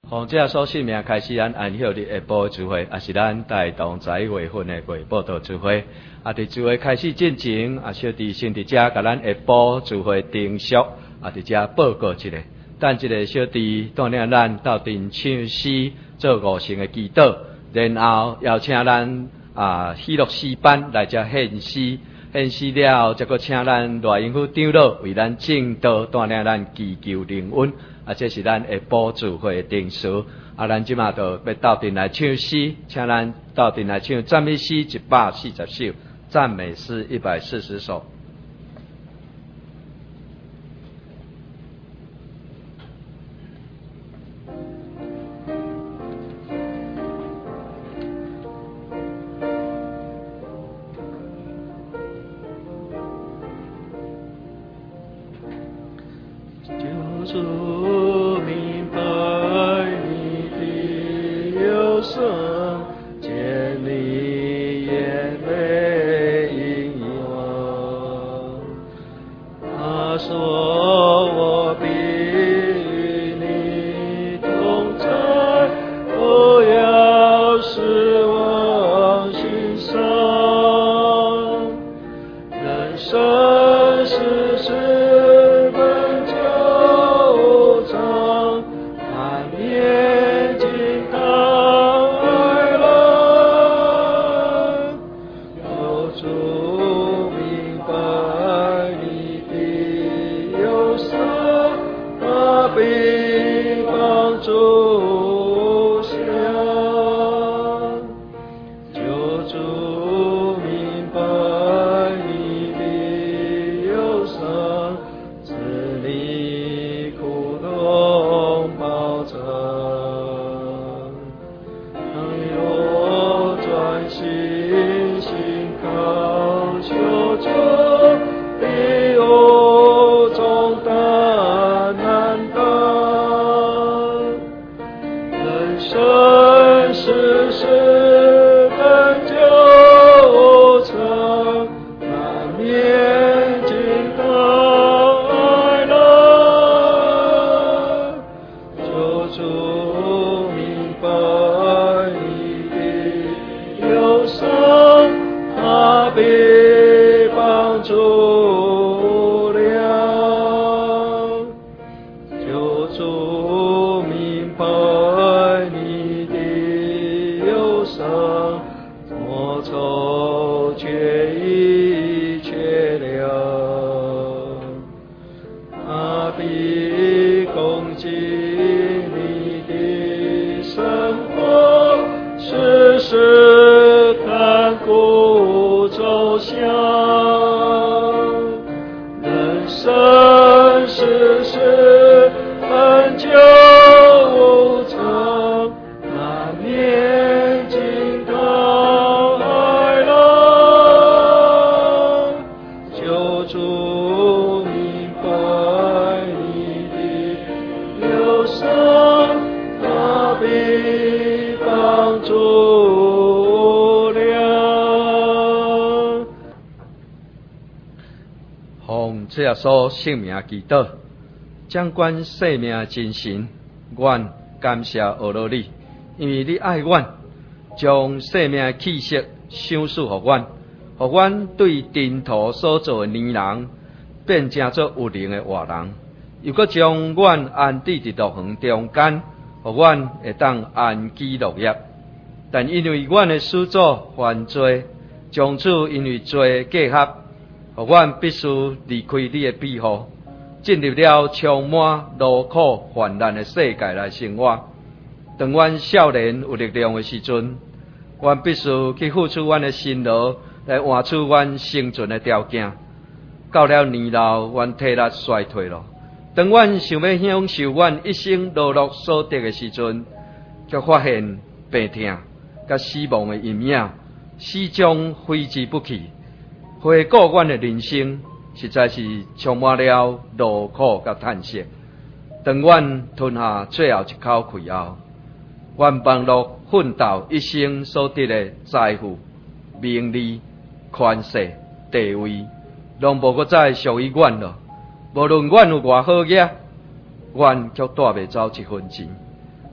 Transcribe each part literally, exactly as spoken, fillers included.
从这所性命开始，咱按照日下晡聚会，也是咱带动十一月份的月报道聚会。啊，伫聚会开始进前，啊，小弟先伫遮甲咱下晡聚会定俗，啊，伫遮报告一下。等一个小弟带领咱到阵唱诗，做五成的祈祷，然后邀请咱啊喜乐诗班来遮献诗。献诗了，再搁请咱赖英府长老为咱正道，带领咱祈求灵恩。啊，这是咱下晡聚会的定数。啊，咱即马就要到阵来唱诗，请咱到阵来唱赞美诗一百四十首，赞美诗一百四十首。这所性命祈祷，掌管生命真神，阮感谢俄罗你，因为你爱阮，将生命的气息赏赐予阮，予阮对尘土所做的泥人变成做有灵的活人，又搁将阮安置伫乐园中间，予阮会当安居乐业。但因为阮的始祖犯罪，从此因为罪结合。互阮必须离开你的庇护，进入了充满劳苦患难的世界来生活。当阮少年有力量的时阵，阮必须去付出阮的辛劳，来换取阮生存的条件。到了年老，阮体力衰退了。当阮想要享受阮一生劳碌所得的时阵，却发现病痛甲死亡的阴影始终挥之不去。回顾阮的人生，实在是充满了劳苦甲叹息。当阮吞下最后一口气后，阮忙碌奋斗一生所得的财富、名利、权势、地位，拢无搁再属于阮了。无论阮有偌好业，阮却带袂走一分钱。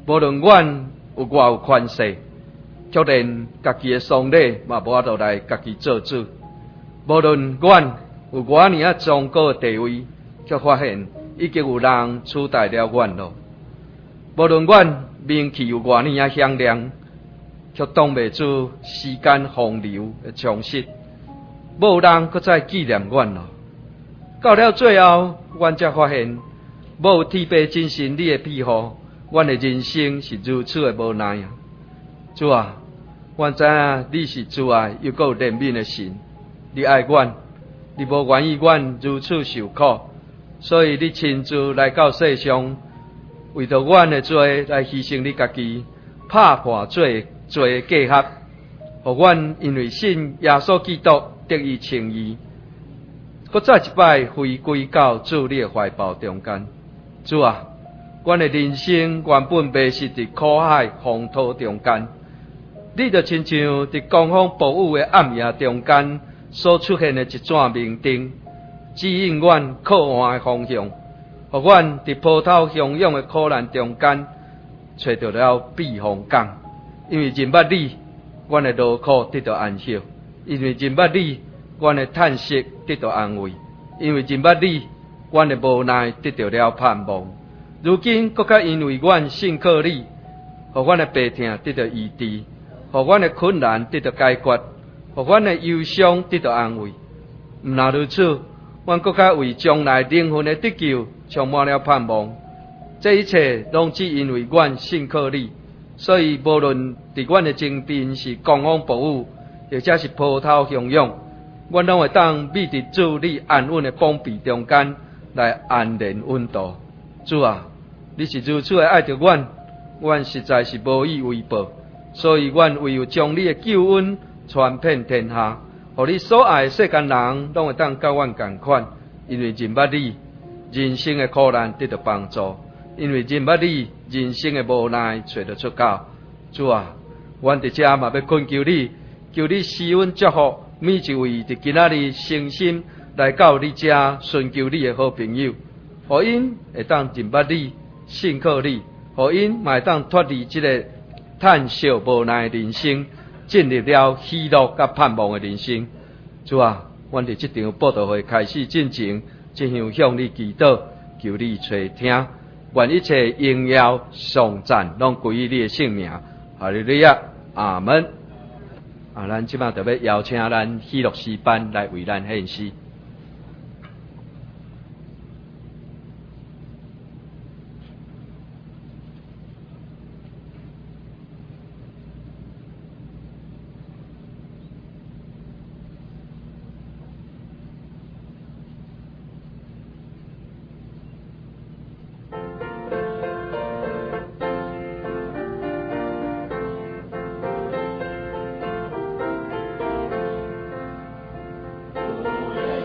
无论阮有偌有权势，却连家己的丧礼嘛无法度来家己做主。无论阮有偌尔啊崇高的地位，却发现已经有人取代了阮咯。无论阮名气有偌尔啊响亮，却挡袂住时间洪流的冲蚀，无人搁再纪念阮咯。到了最后，阮才发现，无天父真神你的庇护，阮的人生是如此的无奈啊！主啊，阮知影你是主爱又搁有怜悯的神，你爱阮，你无愿意阮如此受苦，所以你亲自来到世上，为着阮的罪来牺牲你家己，拍破罪罪的计划，互阮因为信耶稣基督得以称义，搁再一摆回归到主你的怀抱中间。主啊，阮的人生原本迷失伫苦海风涛中间，你就亲像伫狂风暴雨的暗夜中间所出现的一盏明灯，指引阮靠岸的方向，互阮伫波涛汹涌的苦难中间找到了避风港。因为认捌你，阮的劳苦得到安息；因为认捌你，阮的叹息得到安慰；因为认捌你，阮的无奈得到了盼望。如今搁较因为阮信靠你，互阮的病痛得到医治，互阮的困难得到解决，互阮的忧伤得到安慰。毋那如此，阮搁较为将来灵魂的得救充满了盼望。这一切拢只因为阮信靠你。所以，无论伫阮的前边是狂风暴雨，或者是波涛汹涌，阮拢会当秘伫主你安稳的膀臂中间来安然稳度。主啊，你是如此的爱着阮，阮实在是无以为报，所以阮唯有将你的救恩传遍天下，互你所爱的世间人拢会当甲阮同款，因为认捌你，人生的苦难得到帮助。因为认捌你，人生的无奈找到出口。主啊，阮伫遮嘛要恳求你，求你施恩祝福每一位伫今仔日诚心来到你遮寻求你的好朋友，互因会当认捌你，信靠你，互因嘛会当脱离这个叹息无奈的人生，进入了喜乐甲盼望的人生。主啊，阮伫这场报道会开始进前，只想向你祈祷，求你垂听。愿一切荣耀颂赞拢归于你的圣名，哈利路亚，阿门。啊，咱即摆就要邀请咱喜乐诗班来为咱献诗。 无人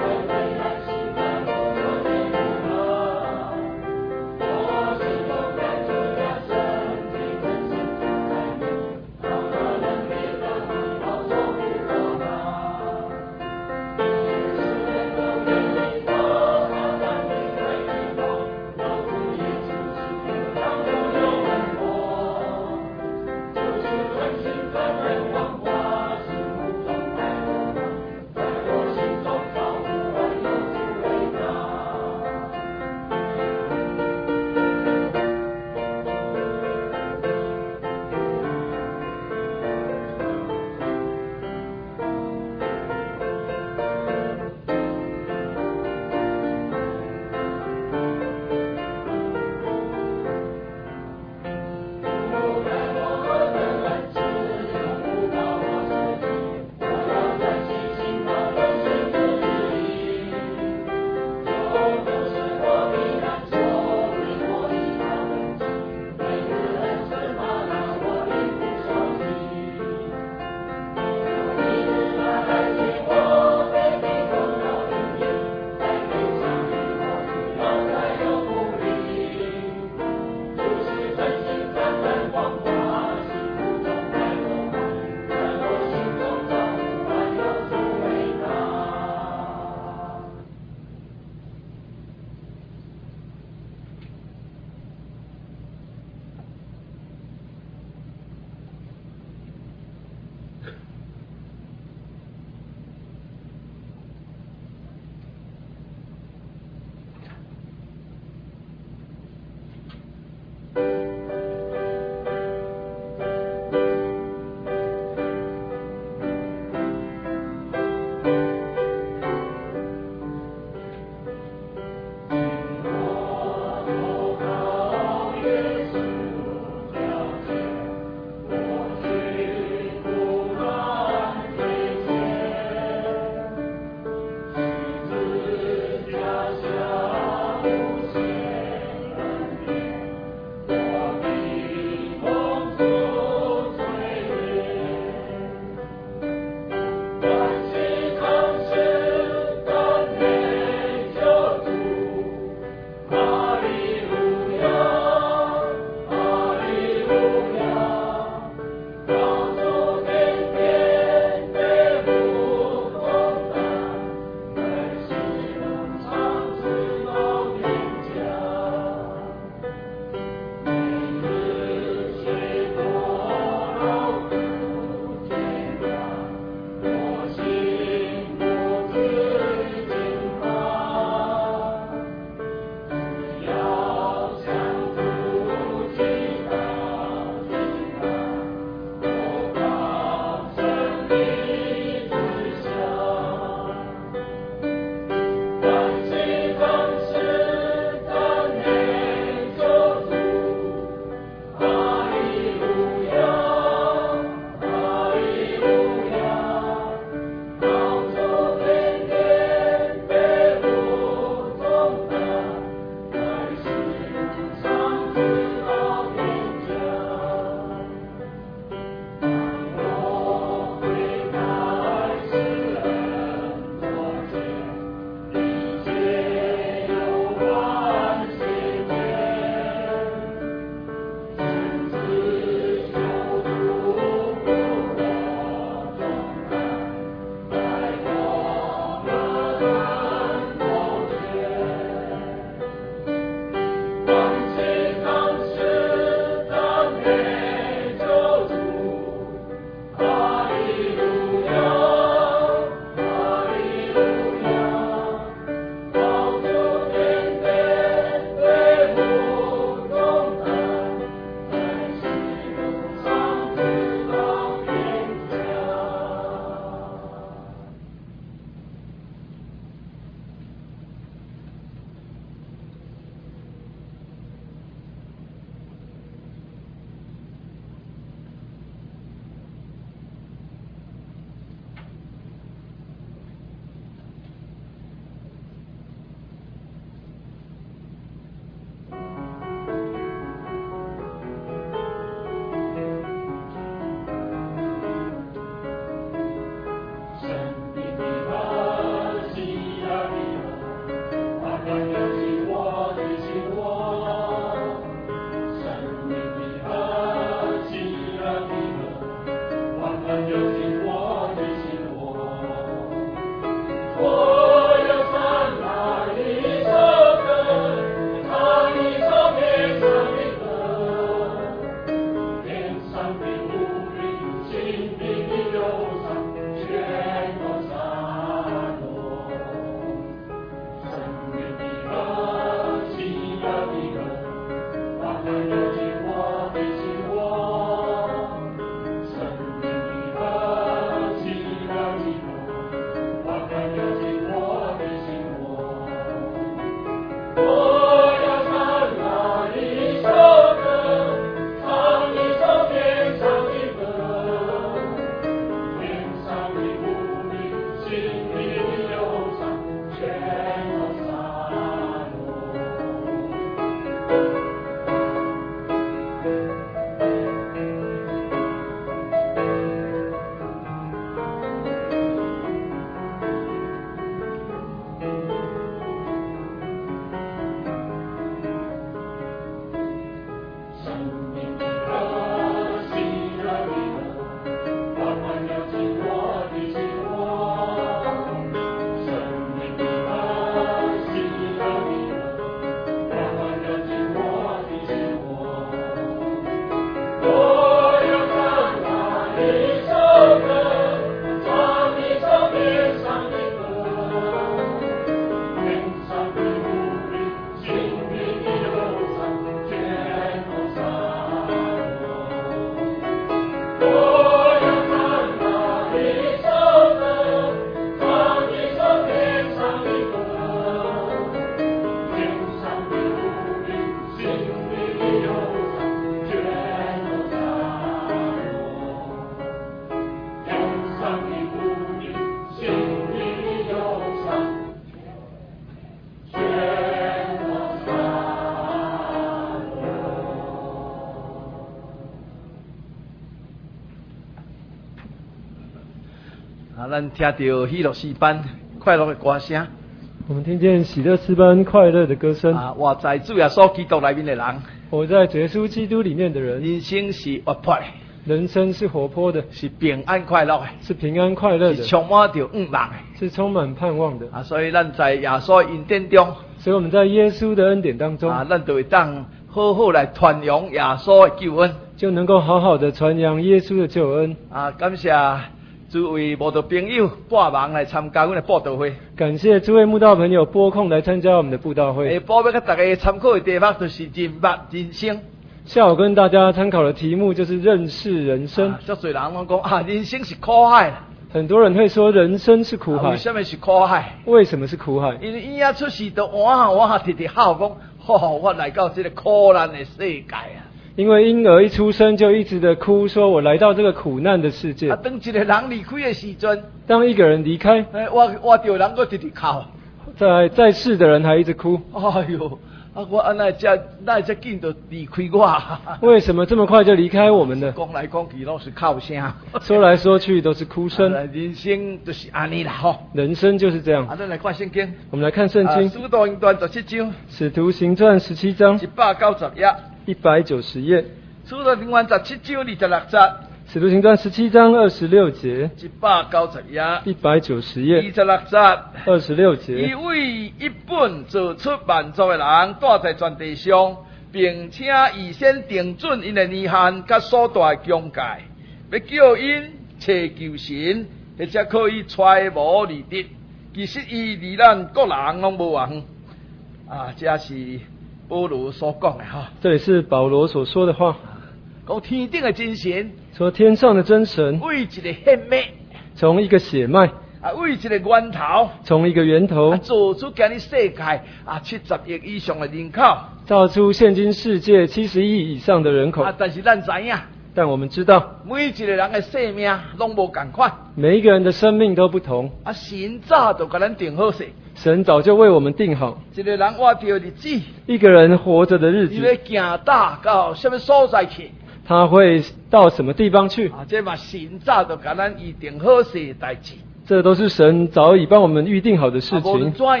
啊，咱听到喜乐诗班快乐的歌声， 我们听见喜乐诗班快乐的歌声。 啊，活在主耶稣基督里面的人， 活在主耶稣基督里面的人， 人生是活泼的， 人生是活泼的， 是平安快乐的， 是平安快乐的， 是充满着盼望的， 是充满盼望的。 啊，所以咱在耶稣恩典中， 所以我们在耶稣的恩典当中， 啊，咱就会当好好来传扬耶稣的救恩， 就能够好好的传扬耶稣的救恩。 啊，感谢诸位慕道朋友半忙来参加我们的布道会。 感谢诸位慕道朋友拨空来参加我们的布道会。 诶，报要给大家参考的题目就是人物人生。 下午跟大家参考的题目就是认识人生。 足侪人拢讲啊，人生是苦海。 很多人会说人生是苦海。 啊、为什么是苦海？ 为什么是苦海？ 因为伊啊出世就哇下哇下直直喊讲，吼、哦，我来到这个苦难的世界啊！ 因为婴儿一出生就一直的哭，说我来到这个苦难的世界。 啊，当一个人离开的时阵， 当一个人离开， 诶，我我着人个直直哭， 在在世的人还一直哭。 哎呦，啊，我安那这那这紧就离开我？ 为什么这么快就离开我们呢？ 讲来讲去都是哭声， 说来说去都是哭声。 啊、人生就是安尼啦，吼。 人生就是这样。 啊，咱来看圣经。 我们来看圣经。 啊，使徒行传十七章。 使徒行传十七章。 一百九十页。 一百九十页。 使徒行传十七章二十六节。 使徒行传十七章二十六节。 一百九十页。 一百九十页。 二十六节。 二十六节。 伊为一本做出万族的人，住在全地上，并且预先定准因的年限甲所大的疆界，要叫因找求神，或者可以揣摩利益。其实伊离咱各人拢无远。啊，这是保罗所讲的哈。 这里是保罗所说的话。 讲天顶的真神， 说天上的真神， 为一个血脉， 从一个血脉， 啊，为一个源头， 从一个源头， 啊、做出今日世界啊七十亿以上的人口， 造出现今世界七十亿以上的人口。 啊，但是咱知影， 但我们知道， 每一个人的生命拢无同款， 每一个人的生命都不同。 啊，神早就给咱定好势。 神早就为我们定好， 一个人活着日子， 一个人活着的日子， 伊要行大到什么所在去？ 他会到什么地方去？ 啊，这嘛神早就给咱预定好势的代志。 这都是神早已帮我们预定好的事情。 啊、无论怎样，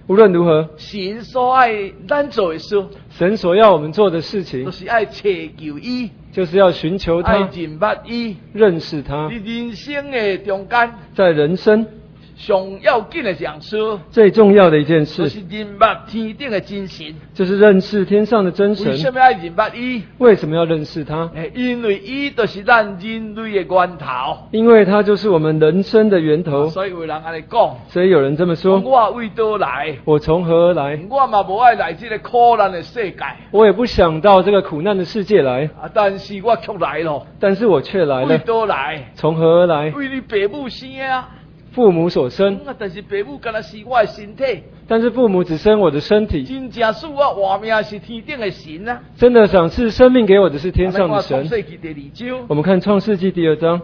无论如何， 神所爱咱做的事， 神所要我们做的事情就，是爱找求伊， 就是要寻求爱他， 认捌伊。 认识他伫。人生的中间， 在人生上要紧的一件事， 最重要的一件事， 就是认捌天顶的真神。 就是认识天上的真为什神。 么爱认捌伊？ 为什么要认识他？ 诶，因为伊就是咱人类的源头。 因为他就是我们人生的源头。 所以有人安尼讲， 所以有人这么说： 我为倒来？ 我从何而来？ 我嘛无爱来这个苦难的世界， 我也不想到这个苦难的世界来， 啊，但是我却来了。 但是我却来为了。 倒来？ 从何而来？ 为你父母生的啊。 父母所生， 啊，但是父母敢若是我的身体， 但是父母只生我的身体。 真正使我活命是天顶的神啊！ 真的赏赐生命给我的是天上的创神。 世纪第二章， 我们看创世纪第二章，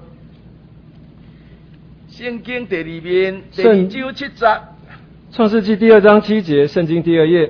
圣经第二面第二章七节。 创世纪第二章七节，圣经第二页，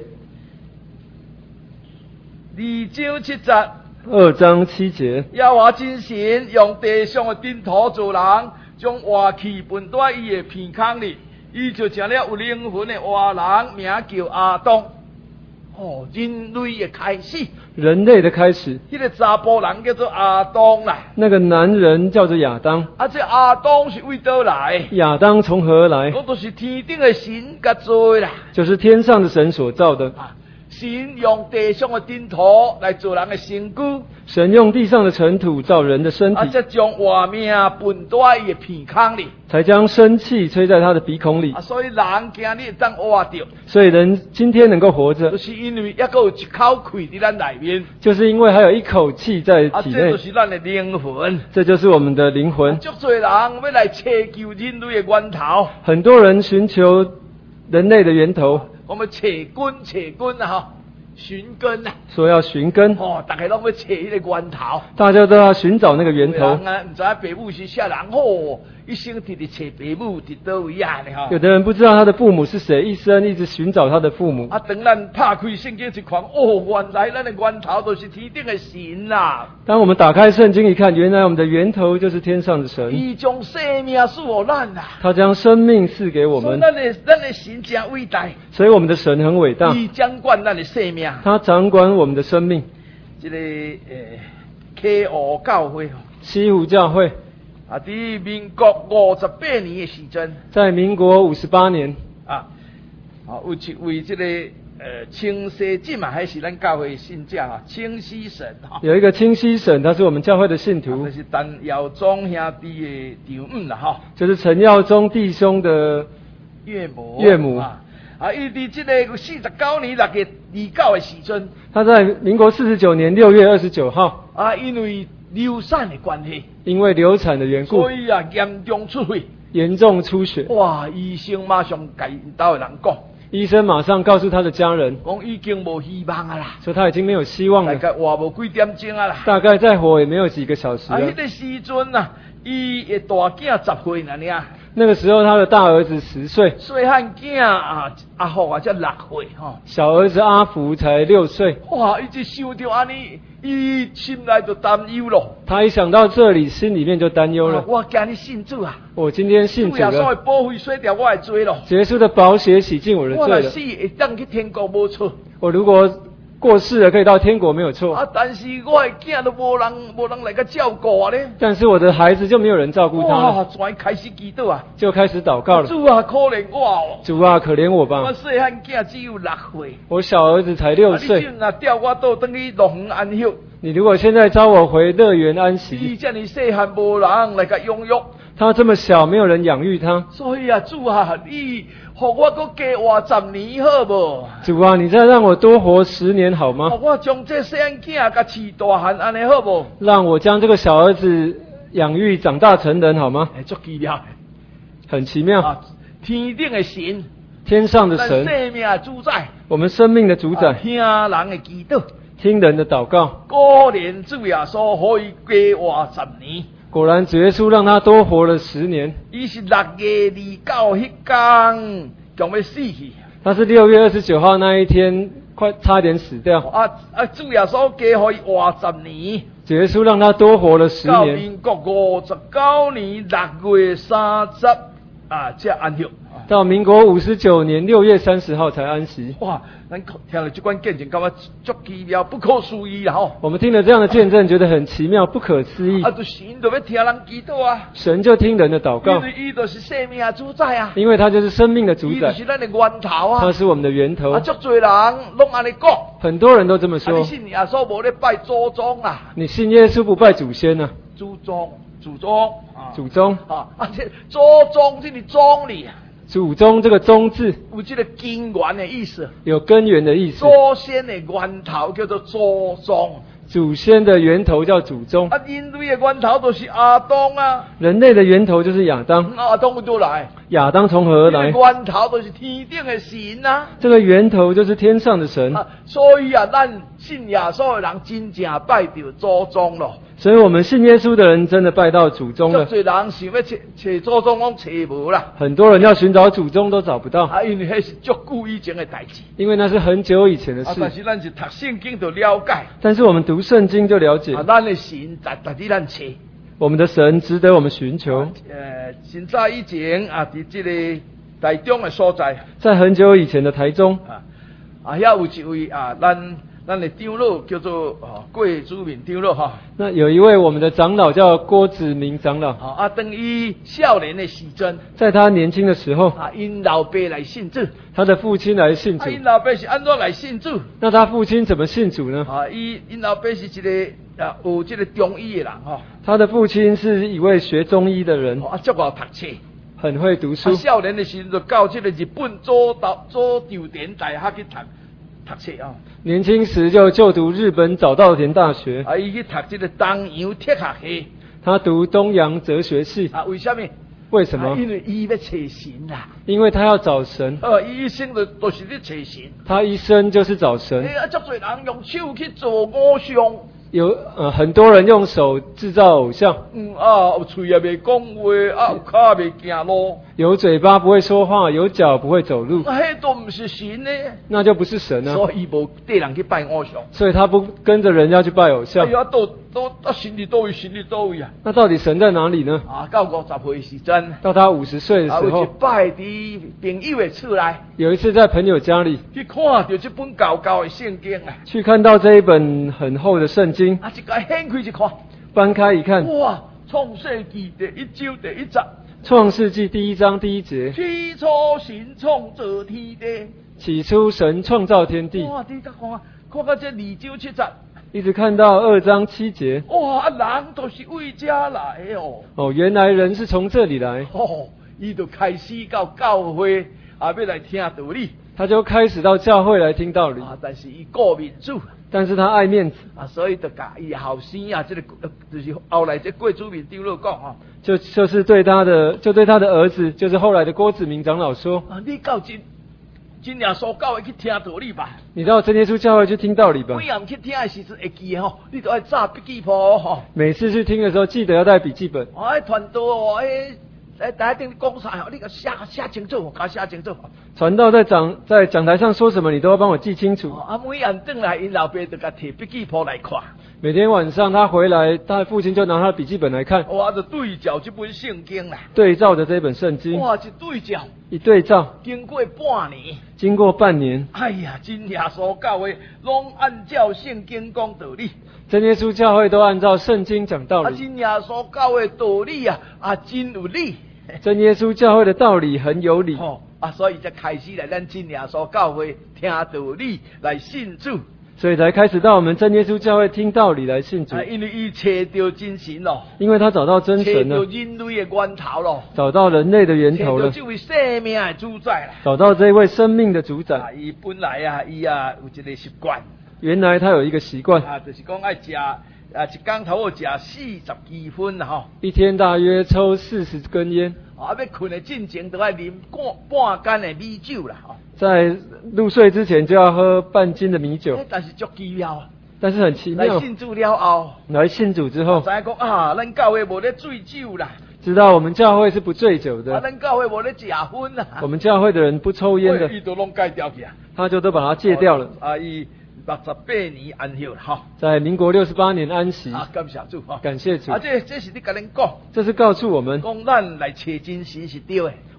二章七节， 二章七节。 耶和华真神用地上的尘土造人，将活气分在伊的鼻孔里，伊就成了有灵魂的活人，名叫亚当。哦，人类的开始， 人类的开始， 迄、那个查甫人叫做亚当啦。 那个男人叫做亚当。 啊，这亚当是为倒来？ 亚当从何而来？ 我都是天顶的神甲做的啦。 就是天上的神所造的。 啊，神用地上的尘土来做人的身躯， 神用地上的尘土造人的身啊， 体， 才将活命分在伊的鼻孔里。 才将生气吹在他的鼻孔里啊，。所以人今日当活着， 所以人今天能够活着就，是因为还有一口气伫咱内面， 就是因为还有一口气在啊， 体这就内， 是咱的灵魂。 这就是我们的灵魂。 足多人要来寻求人类的源头， 很多人寻求人类的源头， 我们找根找根啊，哈，寻根啊， 说要寻根， 哦，大家拢要找迄个源头。 大家都要寻找那个源头。 有人啊，唔知道父母是啥人，哦，一生直直找父母伫倒位啊，呢吼。 有的人不知道他的父母是谁，一生一直寻找他的父母。 啊，等咱拍开圣经一看，哦，原来咱的源头就是天顶的神啦。 当我们打开圣经一看，原来我们的源头就是天上的神， 伊将生命赐予咱啦。 他将生命赐给我们， 所以咱的咱的神真伟大， 所以我们的神很伟大， 伊掌管咱的生命。 他掌管我们的生命。 这个诶，K O 教会吼， 西湖教会啊，伫民国五十八年的时阵， 在民国五十八年， 啊，啊，有一位这个呃清西进嘛，还是咱教会信者啊，清西神哈， 有一个清溪省，他是我们教会的信啊徒就，是陈耀宗兄弟的丈母啦哈， 就是陈耀宗弟兄的岳母岳母啊，啊，伊伫这个四十九年六月二九的时阵， 他在民国四十九年六月二十九号， 啊，因为流产的关系， 因为流产的缘故所，以啊严重出血。 严重出血。 哇！医生马上甲因兜的人讲， 医生马上告诉他的家人， 讲已经无希望啊啦， 说他已经没有希望大了， 概活无几点钟啊啦。 大概再活也没有几个小时啊， 了迄。个时阵啊，伊的大囝十岁了呢， 那个时候他的大儿子十岁， 细汉囝啊阿福啊才六岁吼。 小儿子阿福才六岁。 哇！伊一想到安尼，伊心内就担忧咯。 他一想到这里，心里面就担忧了。 啊我今日信主啊， 我今天信主主耶稣的了， 保费洗掉我的罪咯。 耶稣的宝血洗净我的罪了。 我若死会当去天国无错。 我如果过世了，可以到天国没有错。 啊，但是我的囝都无人无人来个照顾啊咧。 但是我的孩子就没有人照顾他哇！ 了， 全开始祈祷啊。 就开始祷告了。 主啊，可怜我哦！ 主啊，可怜我我吧！ 细汉囝只有六岁， 我小儿子才六啊、你岁。 竟然调我倒等去乐园安休， 你如果现在招我回乐园安伊息， 这么细汉无人来甲养育， 他这么小，没有人养育他。 所以啊，主啊，你互我搁加活十年好无？ 主啊，你再让我多活十年好吗互？我将这细汉囝甲饲大汉安尼好无？ 让我将这个小儿子养育长大成人好吗？ 哎，足奇妙很奇妙， 啊！天顶的神， 天上的咱神， 生命的主宰， 我们生命的主啊宰， 听人的祈祷， 听人的祷告。 可怜主耶稣可以加活十年。 果然，主耶稣让他多活了十年。 伊是六月二九迄天，将要死去。 他是六月二十九号那一天，快差点死掉。 啊啊！主耶稣加互伊活十年， 主耶稣让他多活了十年， 到民国五十九年六月三十啊，才安息。 到民国五十九年六月三十号才安息。 哇，咱听了这关见证，感觉足奇妙、不可思议啦吼！ 我们听了这样的见证，觉得很奇妙、不可思议。 啊，就神就要听人祈祷啊， 神就听人的祷告， 因为伊就是生命的主宰啊， 因为他就是生命的主宰伊就，是咱的源头啊。 他是我们的源头啊，。足多人拢安尼讲， 很多人都这么啊， 说你。信耶稣无咧拜祖宗啊？ 你信耶稣不拜祖先呢、 祖宗，祖宗啊， 祖宗， 啊，而且祖宗这个宗里啊， 祖宗这个宗字有这个根源的意思， 有根源的意思， 祖先的源头叫做祖宗。 祖先的源头叫祖宗， 啊，人类的源头就是阿当啊， 人类的源头就是亚当。 阿当从哪来？ 亚当从何而来？ 这个源头就是天顶的神啊。 这个源头就是天上的神， 啊，所以啊，咱信耶稣的人真正拜到祖宗咯。 所以我们信耶稣的人真的拜到祖宗了。 足多人想要找找祖宗，讲找无啦。 很多人要寻找祖宗都找不到， 啊，因为迄是足久以前的代志。 因为那是很久以前的啊，但事。 是咱是读圣经就了解。 但是我们读圣经就了解啊，，咱的神在在伫咱找。 我们的神值得我们寻求。 呃，现在以前啊，伫这个台中的所在在很久以前的台中， 啊，啊，遐有一位啊，咱咱的长老叫做啊郭祖明长老哈。 那有一位我们的长老叫郭子明长老， 啊，啊，等于少年的时阵， 在他年轻的时候， 啊，因老爸来信主。 他的父亲来信主啊，。因老爸是安怎来信主？ 那他父亲怎么信主呢？ 啊，伊因老爸是一个啊有这个中医的人吼， 他的父亲是一位学中医的人， 啊，足爱读册。 很会读书啊，。少年的时阵就到这个日本左岛左稻田大学去读读册啊。 年轻时就就读日本早稻田大学， 啊，伊去读这个东洋铁学系。 他读东洋哲学系。 啊，为什么？ 为什么啊？因为伊要找神啦。 因为他要找神， 呃，伊一生就都是咧找神。 他一生就是找神哎。啊，足多人用手去做偶像。 有呃很多人用手制造偶像， 嗯啊，有嘴也袂讲话，啊有脚袂行路， 有嘴巴不会说话，有脚不会走路， 啊，迄都毋是神呢。 那就不是神啊。 所以伊无缀人去拜偶像。 所以他不跟着人家去拜偶哎像。 呀，都都啊，神伫倒位，神伫倒位啊！ 那到底神在哪里呢？ 啊，到五十岁时阵， 到他五十岁的啊，有一时候， 摆伫朋友的厝内， 有一次在朋友家里去看到这本厚厚的圣经啊， 去看到这一本很厚的圣经， 啊，一个掀开一看， 翻开一看， 哇，创世纪第一章第一节， 创世纪第一章第一节， 起初神创造天地， 起初神创造天地， 哇，你甲看，看到这二章七节， 一直看到二章七节。 哇，啊，人都是为这来的哦， 哦，原来人是从这里来， 哦，伊就开始到教会啊，要来听道理。 他就开始到教会来听道理。 啊，但是伊顾民主但是他爱面子， 啊，所以就甲伊后生啊，这个呃就是后来这贵主民长老讲啊， 就就是对他的就对他的儿子，就是后来的郭子明长老说啊，你到真真耶稣教会去听道理吧。：“ 你到真耶稣教会去听道理吧。 每暗去听的时阵会记吼，你都爱炸笔记簿吼。 每次去听的时候，记得要带笔记本。 哦，迄传道哦，迄在台顶讲啥吼，你甲写写清楚，甲写清楚。 传道在讲在讲台上说什么，你都要帮我记清楚。 哦，啊，每暗转来，因老爸就甲摕笔记簿来看。 每天晚上他回来，他的父亲就拿他的笔记本来看， 哇，就对照这本圣经啦。 对照着这本圣经， 哇，一对照， 一对照， 经过半年。 经过半年， 哎呀，真耶稣教会拢按照圣经讲道理， 真耶稣教会都按照圣经讲道啊， 理。 真耶稣教会道理啊，啊，真有理。 真耶稣教会的道理很有理， 哦，啊，所以才开始来咱真耶稣教会听道理来信主， 所以才开始到我们真耶稣教会听道理来信主啊，。因为伊找到真神咯， 因为他找到真找到神了， 人类的源头咯， 找到人类的源头了， 找到这位生命的主宰啦。 找到这位生命的主啊， 宰。 伊本来啊，伊啊有一个习惯， 原来他有一个习惯， 啊，就是讲爱食啊，一工头食四十几分啦吼。 一天大约抽四十根烟， 啊，要困的进前都要啉半半干的米酒啦，吼。 在入睡之前就要喝半斤的米酒欸。但是足奇妙啊！ 但是很奇妙， 来信主了后， 来信主之后知，影讲啊，咱教会无咧醉酒啦， 知道我们教会是不醉酒啊， 的， 咱教会无咧食薰啦， 我们教会的人不抽烟的， 伊都拢戒掉去啊， 他就都把它戒掉了。 啊，伊六十八年安息啦，吼， 在民国六十八年安息， 啊，感谢主吼， 感谢主啊，。这这是你甲恁讲， 这是告诉我们， 讲咱来找真神是对的，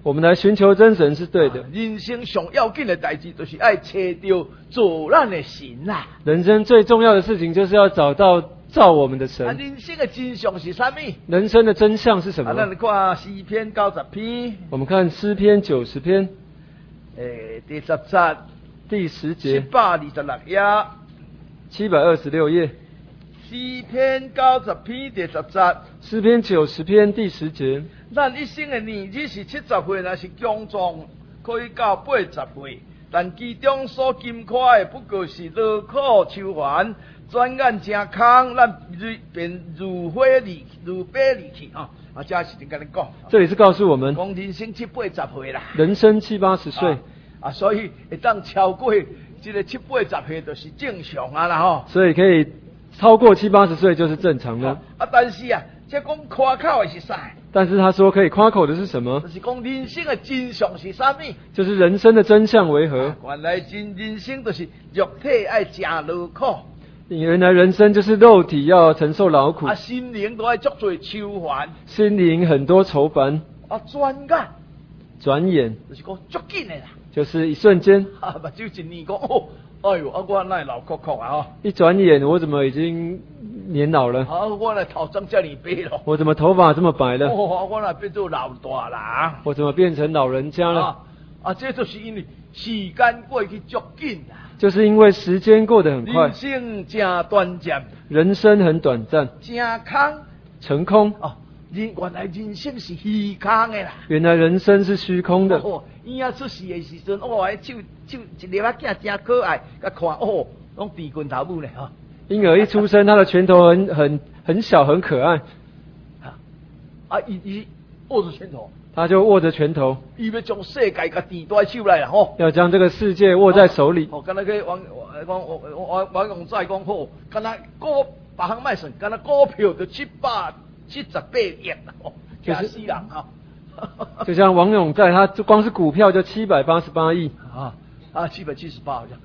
我们来寻求真神是对的。 啊人生上要紧的代志，就是爱找到做咱的神啦。 人生最重要的事情就是要找到造我们的啊， 神。 人生的真相是啥物？ 人生的真相是什啊，咱么？ 看诗篇九十篇， 我们看诗篇九十篇诶，第十节， 第十七节， 百二十六页。 七百二十六页。 诗篇九十篇第十节， 诗篇九十篇第十节。 咱一生的年日是七十岁，若是强壮，可以到八十岁，但其中所经看的不过是劳苦愁烦，转眼成空，咱如便如火离如白离去啊！啊，这是点跟你讲， 这里是告诉我们， 讲人生七八十岁啦， 人生七八十岁啊，啊，所以会当超过这个七八十岁，就是正常啊啦吼。 所以可以超过七八十岁就是正常的。 啊，但是啊，这讲夸口的是啥？ 但是他说可以夸口的是什么？ 就是讲人生的真相是啥物？ 就是人生的真相为何？ 原来真人生就是肉体爱吃劳苦， 原来人生就是肉体要承受劳苦啊，，心灵都爱足多愁烦， 心灵很多愁烦， 啊，转眼转眼就是讲足紧的啦。 就是一瞬间， 啊，目睭一年讲哦，哎哟，啊，我乃老哭哭啊吼， 一转眼我怎么已经年老了？ 啊，我乃头长遮尔白咯， 我怎么头发这么白了？ 哦，我乃变做老大人。 我怎么变成老人家了？ 啊，啊，这就是因为时间过去足紧啦， 就是因为时间过得很快人，生真短暂， 人生很短暂， 真空成空。 哦，人原来人生是虚空的啦。 原来人生是虚空的。 哦，婴儿出世的时阵，哦，迄手手一粒仔囝真可爱，甲看哦，拢低拳头母呢吼。 婴儿一出生，他的拳头很很很小，很可爱， 啊，伊伊握住拳头， 他就握着拳头， 伊要将世界甲递在手内啦吼。 要将这个世界握在手里。 哦，敢若个王王王王王永在讲好，敢若股别项卖算，敢若股票就七百七十八亿啦，哦，惊死人哈。 就像王永在，他光是股票就七百八十八亿啊啊，七百七十八好像，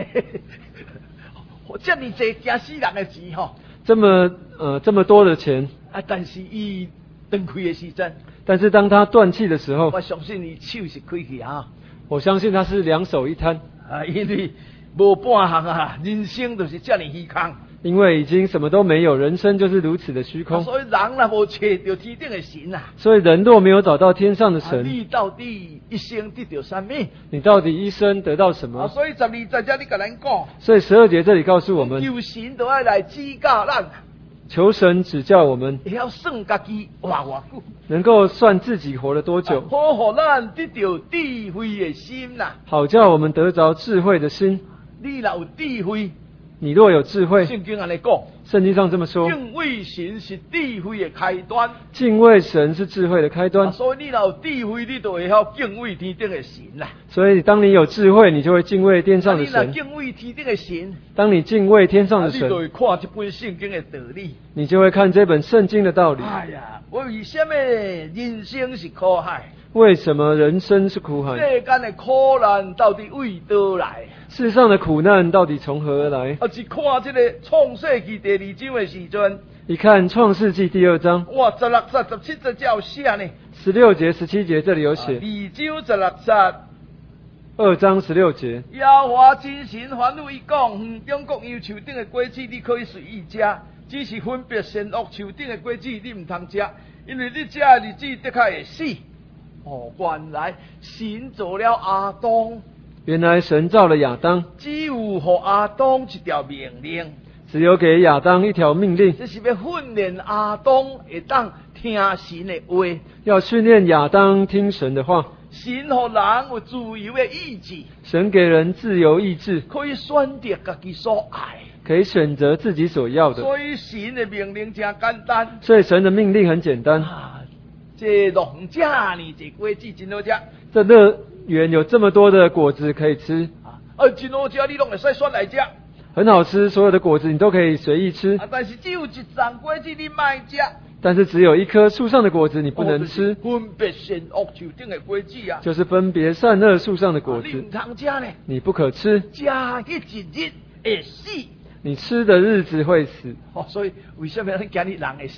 这么济惊死人的钱吼。 这么呃这么多的钱， 啊，但是伊断开的时阵， 但是当他断气的时候， 我相信伊手是开去啊。 我相信他是两手一摊啊，因为无半项啊，人生就是这么虚空。 因为已经什么都没有，人生就是如此的虚啊、 空。 所以人若无找到天顶的神啊， 所以人若没有找到天上的啊、 神， 你到底一生得到什么？ 你到底一生得到什啊， 么？ 所以十二在这里跟咱讲， 所以十二节这里告诉我们， 求神都要来指教咱， 求神指教我们， 会晓算家己活偌久， 能够算自己活了多啊久， 好互咱得到智慧的心呐、 好叫我们得着智慧的心。 你若有智慧， 你若有智慧， 圣经安尼讲， 圣经上这么说， 敬畏神是智慧的开端。 敬畏神是智慧的开啊、 端。 所以你若有智慧，你就会晓敬畏天顶的神啦。 所以当你有智慧，你就会敬畏天上的啊、你若神。 敬畏天顶的神， 当你敬畏天上的啊、你就神， 会看这本圣经的道理。 你就会看这本圣经的道理。 哎呀，我为什么人生是苦海？ 为什么人生是苦海？ 世间的苦难到底为倒来？ 世上的苦难到底从何而来？ 啊，是看这个创世纪第二章的时阵， 一看创世纪第二章哇，十六节、十七节才有写呢。 十六节、十七节，这里有啊写。 二章十六节。 二章十六节， 耶和华真神吩咐伊讲：园中各样树顶的果子，你可以随意吃，只是分别善恶树顶的果子，你唔通吃，因为你吃的日子的确会死。哦，原来神做了亚当， 原来神造了亚当， 只有给亚当一条命令， 只有给亚当一条命令， 这是要训练亚当会当听神的话。 要训练亚当听神的话。 神给人有自由的意志， 神给人自由意志， 可以选择家己所爱。 可以选择自己所要的。 所以神的命令真简单。 所以神的命令很简单。 啊，这农家呢，这果子真好吃。 这乐园有这么多的果子可以吃， 啊，啊，真好吃，你拢会使选来吃。 很好吃，所有的果子你都可以随意吃。 啊，但是只有一丛果子你卖吃。 但是只有一棵树上的果子你不能吃， 分别善恶树顶的果子啊， 就是分别善恶树上的果子， 你唔通吃呢， 你不可吃， 吃迄一日会死。 你吃的日子会死。 哦，所以为什么咱今日人会死？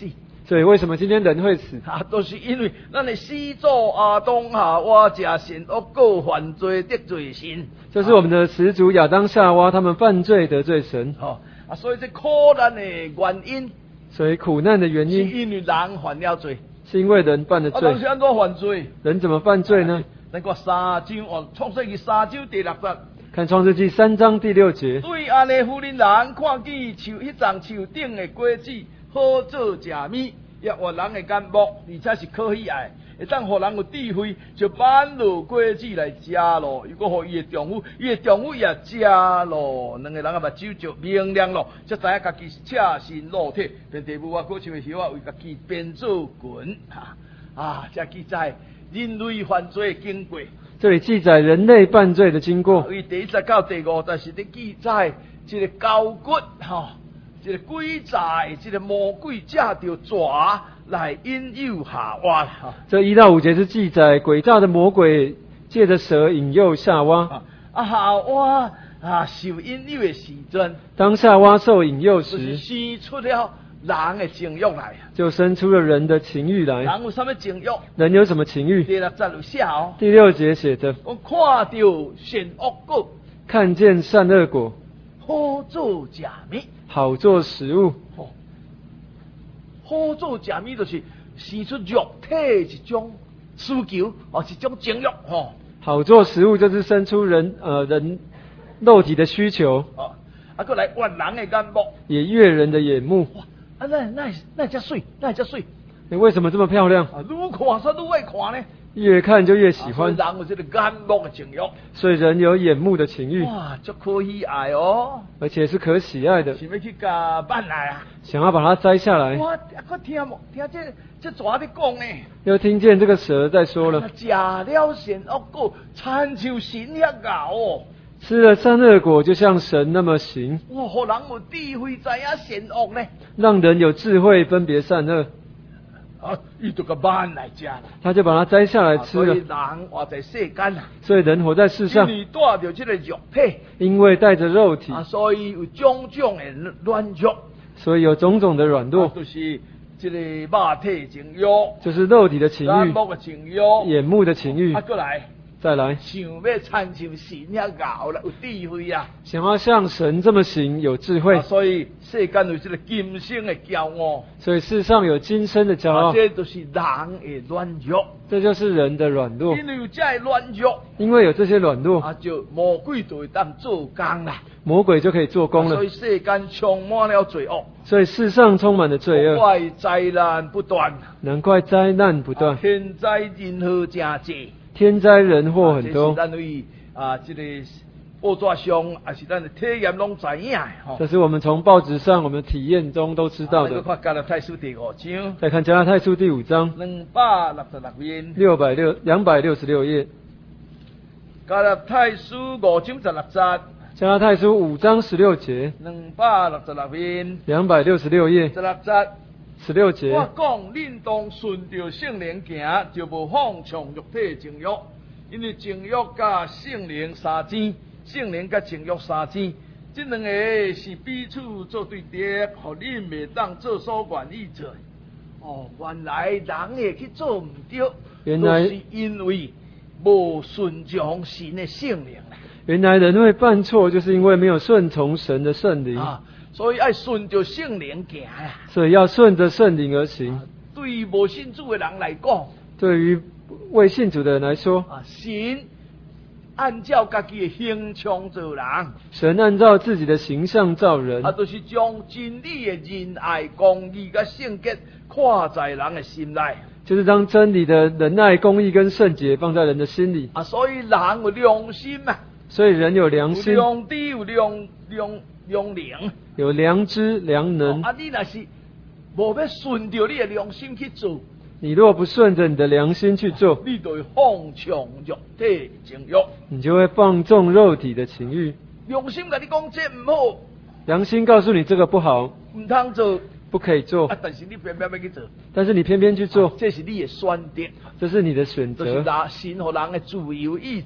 所以为什么今天人会死？ 啊，都、就是因为咱的始祖亚当夏娃食善恶果犯罪得罪神， 这是我们的始祖亚当夏娃他们犯罪得罪神。 哦啊，所以这苦难的原因， 所以苦难的原是因因为人犯了罪。 是因为人犯了啊， 罪人。是安怎犯罪？ 人怎么犯罪呢？ 咱看三章哦，创世纪三章第六节。 看创世纪三章第六节。 对安尼妇人人看见树迄丛树顶的果子，好做食物，也活人的眼目，而且是可喜爱，会当互人有智慧，就挽落果子来食咯。如果互伊的丈夫，伊的丈夫也食咯，两个人啊目睭就明亮咯，才知影家己是赤身裸体，便地母啊，可像叶啊为家己编做裙哈啊，才记载人类犯罪的经过。 这里记载人类犯罪的经过。 为第一节到第五节是咧记载这个高骨吼，这个鬼债，这个魔鬼借着蛇来引诱夏娃哈。 这一到五节是记载诡诈的魔鬼借着蛇引诱夏娃。 啊，夏娃啊受引诱的时阵， 当夏娃受引诱就是时， 生出了人的情欲来， 就生出了人的情欲来。 人有什么情欲？ 人有什么情欲？ 第六节有写哦。 第六节写着： 我看到善恶果， 看见善恶果， 好做食物。 好做食物。 哦，好做食物就是生出肉体一种需求，哦，一种情欲，吼、 好做食物就是生出人呃人肉体的需求， 哦，啊，过来悦人的眼目， 也悦人的眼目。 哇，啊，那那那遮水，那遮水， 你为什么这么漂亮？ 啊，愈看说愈爱看呢， 越看就越喜欢。 啊、所以人有这个眼目的情欲， 所以人有眼目的情欲， 哇，足可喜爱哦， 而且是可喜爱的， 想要去甲挽来啊， 想要把它摘下来。 哇，啊，我听听这这蛇在讲呢。 又听见这个蛇在说了： 食了善恶果，亲像神遐咬哦。 吃了善恶果，就像神那么行。 哇，互人有智慧知影善恶呢。 让人有智慧分别善恶。 啊，伊就个挽来食啦。 他就把它摘下来吃了。 所以人活在世间啊， 所以人活在世上， 因为带着这个肉体， 因为带着肉体， 啊，所以有种种的软弱， 所以有种种的软弱， 啊、就是这个肉体情欲， 就是肉体的情欲、 眼目的情欲、 眼目的情欲。 啊，过来。 再来， 想要参像神遐咬啦，有智慧啊！ 想要像神这么行，有智慧。 啊、所以世间有这个今生的骄傲， 所以世上有今生的骄傲， 啊、这就是人的软弱。 这就是人的软弱。 因为有这的软弱， 因为有这些软弱， 啊，就魔鬼就会当做工啦。 魔鬼就可以做工了。 啊、所以世间充满了罪恶， 所以世上充满了罪恶， 怪灾难不断， 难怪灾难不断， 啊、天灾人祸真济。 天灾人祸很多。 啊、这是咱为啊，这个报纸上，也是咱的体验拢知影的吼。 这是我们从报纸上、我们体验中都知道的。 啊、看加拉太书第五章， 再看加拉太书第五章， 两百六十六页， 六百六两百六十六页。 加拉太书五章十六节， 加拉太书五章十六节， 两百六十六页， 两百六十六页， 十六节。 十六节。 我讲，恁当顺着圣灵行，就无放纵肉体情欲，因为情欲甲圣灵相争，圣灵甲情欲相争，这两个是彼此做对敌，互恁袂当做所愿意做。哦，原来人会去做唔对， 原来就是因为无顺从神的圣灵。 原来人会犯错，就是因为没有顺从神的圣灵。 啊，所以要顺着圣灵行呀。 所以要顺着圣灵而行。 啊、对于无信主的人来讲， 对于未信主的人来说， 啊，神按照家己的形象做人， 神按照自己的形象造人， 啊，就是将真理的仁爱、公义甲圣洁看在人的心内， 就是将真理的仁爱、公义跟圣洁放在人的心里。 啊，所以人有良心嘛， 所以人有良心， 有良知，有良良良灵， 有良知、良能。 哦、啊，你若是无要顺着你的良心去做， 你若不顺着你的良心去做， 你就会放纵肉体情欲， 你就会放纵肉体的情欲。 良心甲你讲这唔好， 良心告诉你这个不好， 唔通做， 不可以做， 啊，但是你偏偏要去做， 但是你偏偏去做， 啊、这是你的选择， 这是你的选择， 就是人神和人的自由意志。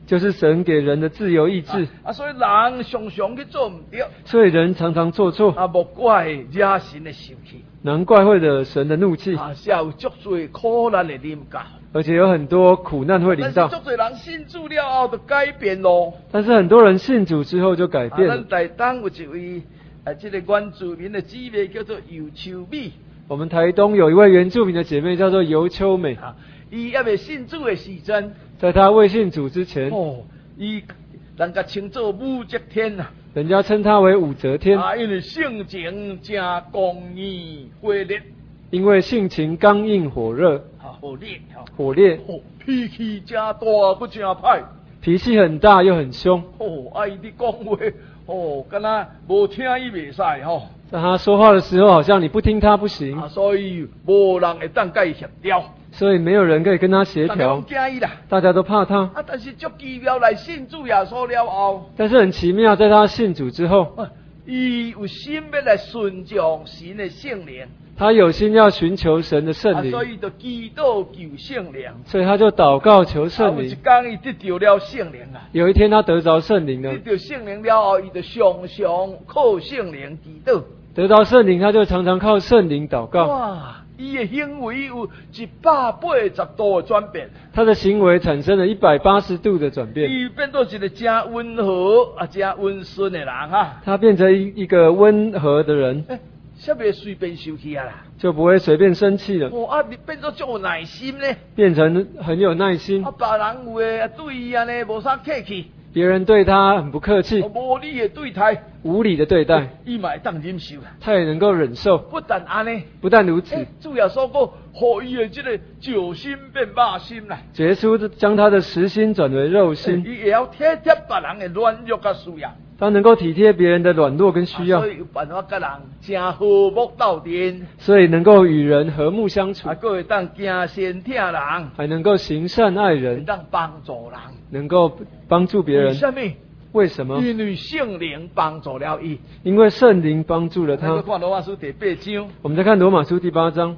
就是神给人的自由意志。 啊，所以人常常去做唔对， 所以人常常做错， 啊，莫怪惹神的生气， 难怪会惹神的怒气， 啊，是有足多苦难的临到。 而且有很多苦难会临到。 但是足多人信主了后就改变咯。 但是很多人信主之后就改变了。 啊，咱台东有一位啊，这个原住民的姊妹叫做尤秋美。 我们台东有一位原住民的姐妹叫做尤秋美， 啊，伊还未信主的时阵， 在她未信主之前， 哦，伊人家称作武则天呐， 人家称她为武则天， 啊，因为性情真刚毅火烈， 因为性情刚硬火热， 啊，火烈，哈， 火烈， 哦，脾气真大，佮真歹， 脾气很大又很凶， 哦，啊，伊伫讲话，哦，敢若无听伊袂使吼。 在他说话的时候，好像你不听他不行， 啊，所以无人会当甲伊协调， 所以没有人可以跟他协调， 大家都惊伊啦， 大家都怕他。 啊，但是足奇妙来信主耶稣了后， 但是很奇妙，在他信主之后， 啊，伊有心要来顺从神的圣灵， 他有心要寻求神的圣啊， 灵， 所以就祈祷求圣灵。 所以他就祷告求啊， 圣灵。 有一天伊得到了圣灵啊， 有一天他得着圣灵了得，到圣灵了后，伊就常常靠圣灵祈祷。 得到圣灵，他就常常靠圣灵祷告。 哇，伊的行为有一百八十度的转变， 他的行为产生了一百八十度的转变， 伊变做一个真温和啊、真温顺的人哈。 他变成一一个温和的人， 哎，啥袂随便生气啊啦？ 就不会随便生气了， 哦啊，你变做足有耐心呢。 变成很有耐心啊，。别人有诶对伊安尼无啥客气， 别人对他很不客气， 无理的对待， 无理的对待， 伊嘛会当忍受啦。 他也能够忍受。 不但安尼， 不但如此哎，，主要说过，互伊的这个酒心变肉心啦。 耶稣将他的实心转为肉心， 伊会晓体贴别人的软弱甲需要， 他能够体贴别人的软弱跟需要啊，所，以有办法甲人真和睦斗阵， 所以能够与人和睦相处啊，，佫会当行善疼人， 还能够行善爱会人， 当帮助人。 能够帮助别人。 为什么？ 为什么？ 因为圣灵帮助了伊。 因为圣灵帮助了咱再他。 看罗马书第八章， 我们再看罗马书第八章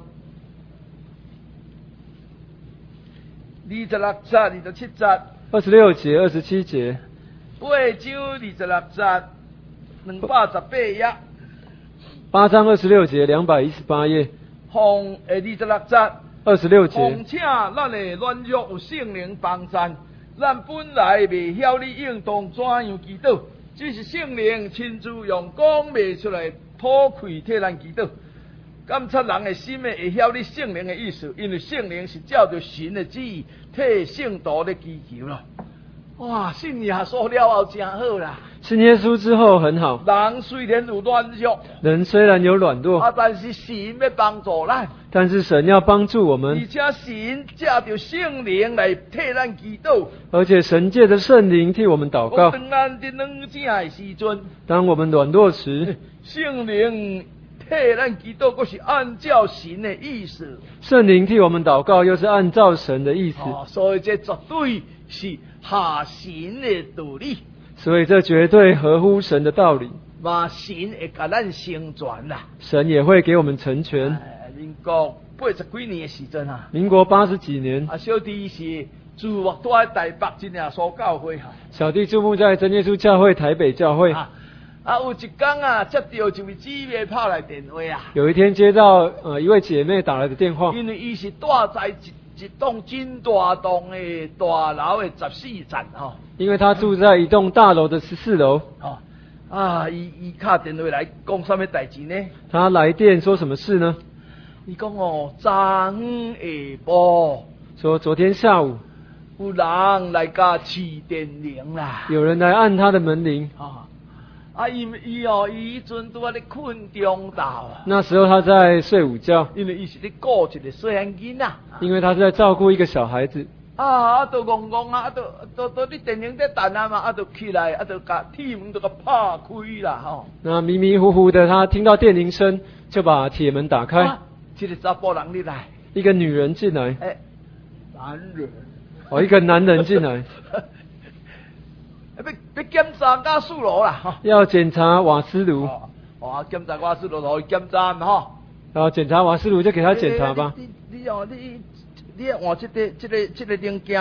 二十六节、二十七节， 二十六节、二十七节， 八章二十六节，两百十八页， 八章二十六节，两百一十八页， 奉诶二十六节， 二十六节。 奉请咱的软弱有圣灵帮衬，咱本来未晓你应当怎样祈祷，只是圣灵亲自用讲袂出来吐气替咱祈祷。感测人的心诶，会晓你圣灵的意思，因为圣灵是照着神的旨意替圣徒咧祈求咯。哇，信耶稣了后真好啦！ 信耶稣之后很好， 人虽然有软弱， 人虽然有软弱， 啊，但是神要帮助咱， 但是神要帮助我而们， 且神借着圣灵来替咱祈祷。 而且神借着圣灵替我们祷告。 当咱伫软正的时阵， 当我们软弱时， 圣灵替咱祈祷，佫是按照神的意思。 圣灵替我们祷告，又是按照神的意思， 哦，所以这绝对是合神的道理， 所以这绝对合乎神的道理。 嘛神会甲咱成全啦。 神也会给我们成全。 哎，民国八十几年的时阵啊， 民国八十几年， 啊，小弟是住我住在台北真耶稣教会哈。 小弟注目在真耶稣教会台北教会。 啊，啊有一天啊，接到一位姊妹拍来电话啊， 有一天接到呃一位姐妹打来的电话， 因为伊是住在一一栋真大栋的大楼的十四层吼。 因为她住在一栋大楼的十四楼。 哦，啊，伊伊打电话来讲什么代志呢？ 她来电说什么事呢？ 伊讲哦，昨昏下晡说昨天下午有人来甲试电铃啦。 有人来按她的门铃， 啊，啊，伊伊哦，伊迄阵拄啊咧困中昼啊， 那时候她在睡午觉， 因为伊是咧顾一个细汉囡仔。 因为她是在照顾一个小孩子。 啊，啊，就戆戆啊，啊，就就就你电铃在等啊嘛，啊，就起来，啊，就甲铁门就甲拍开啦吼。 那迷迷糊糊的，她听到电铃声，就把铁门打开， 啊，这个查甫人入来， 一个女人进来， 哎，男人， 哦，一个男人进来， 要要检查家属楼啦吼。 要检查瓦斯炉， 哦，哦，检查家属楼就检查嘛吼。 然后检查瓦斯炉就给她检查吧。 你你你哦，你你要换这个这个这个零件，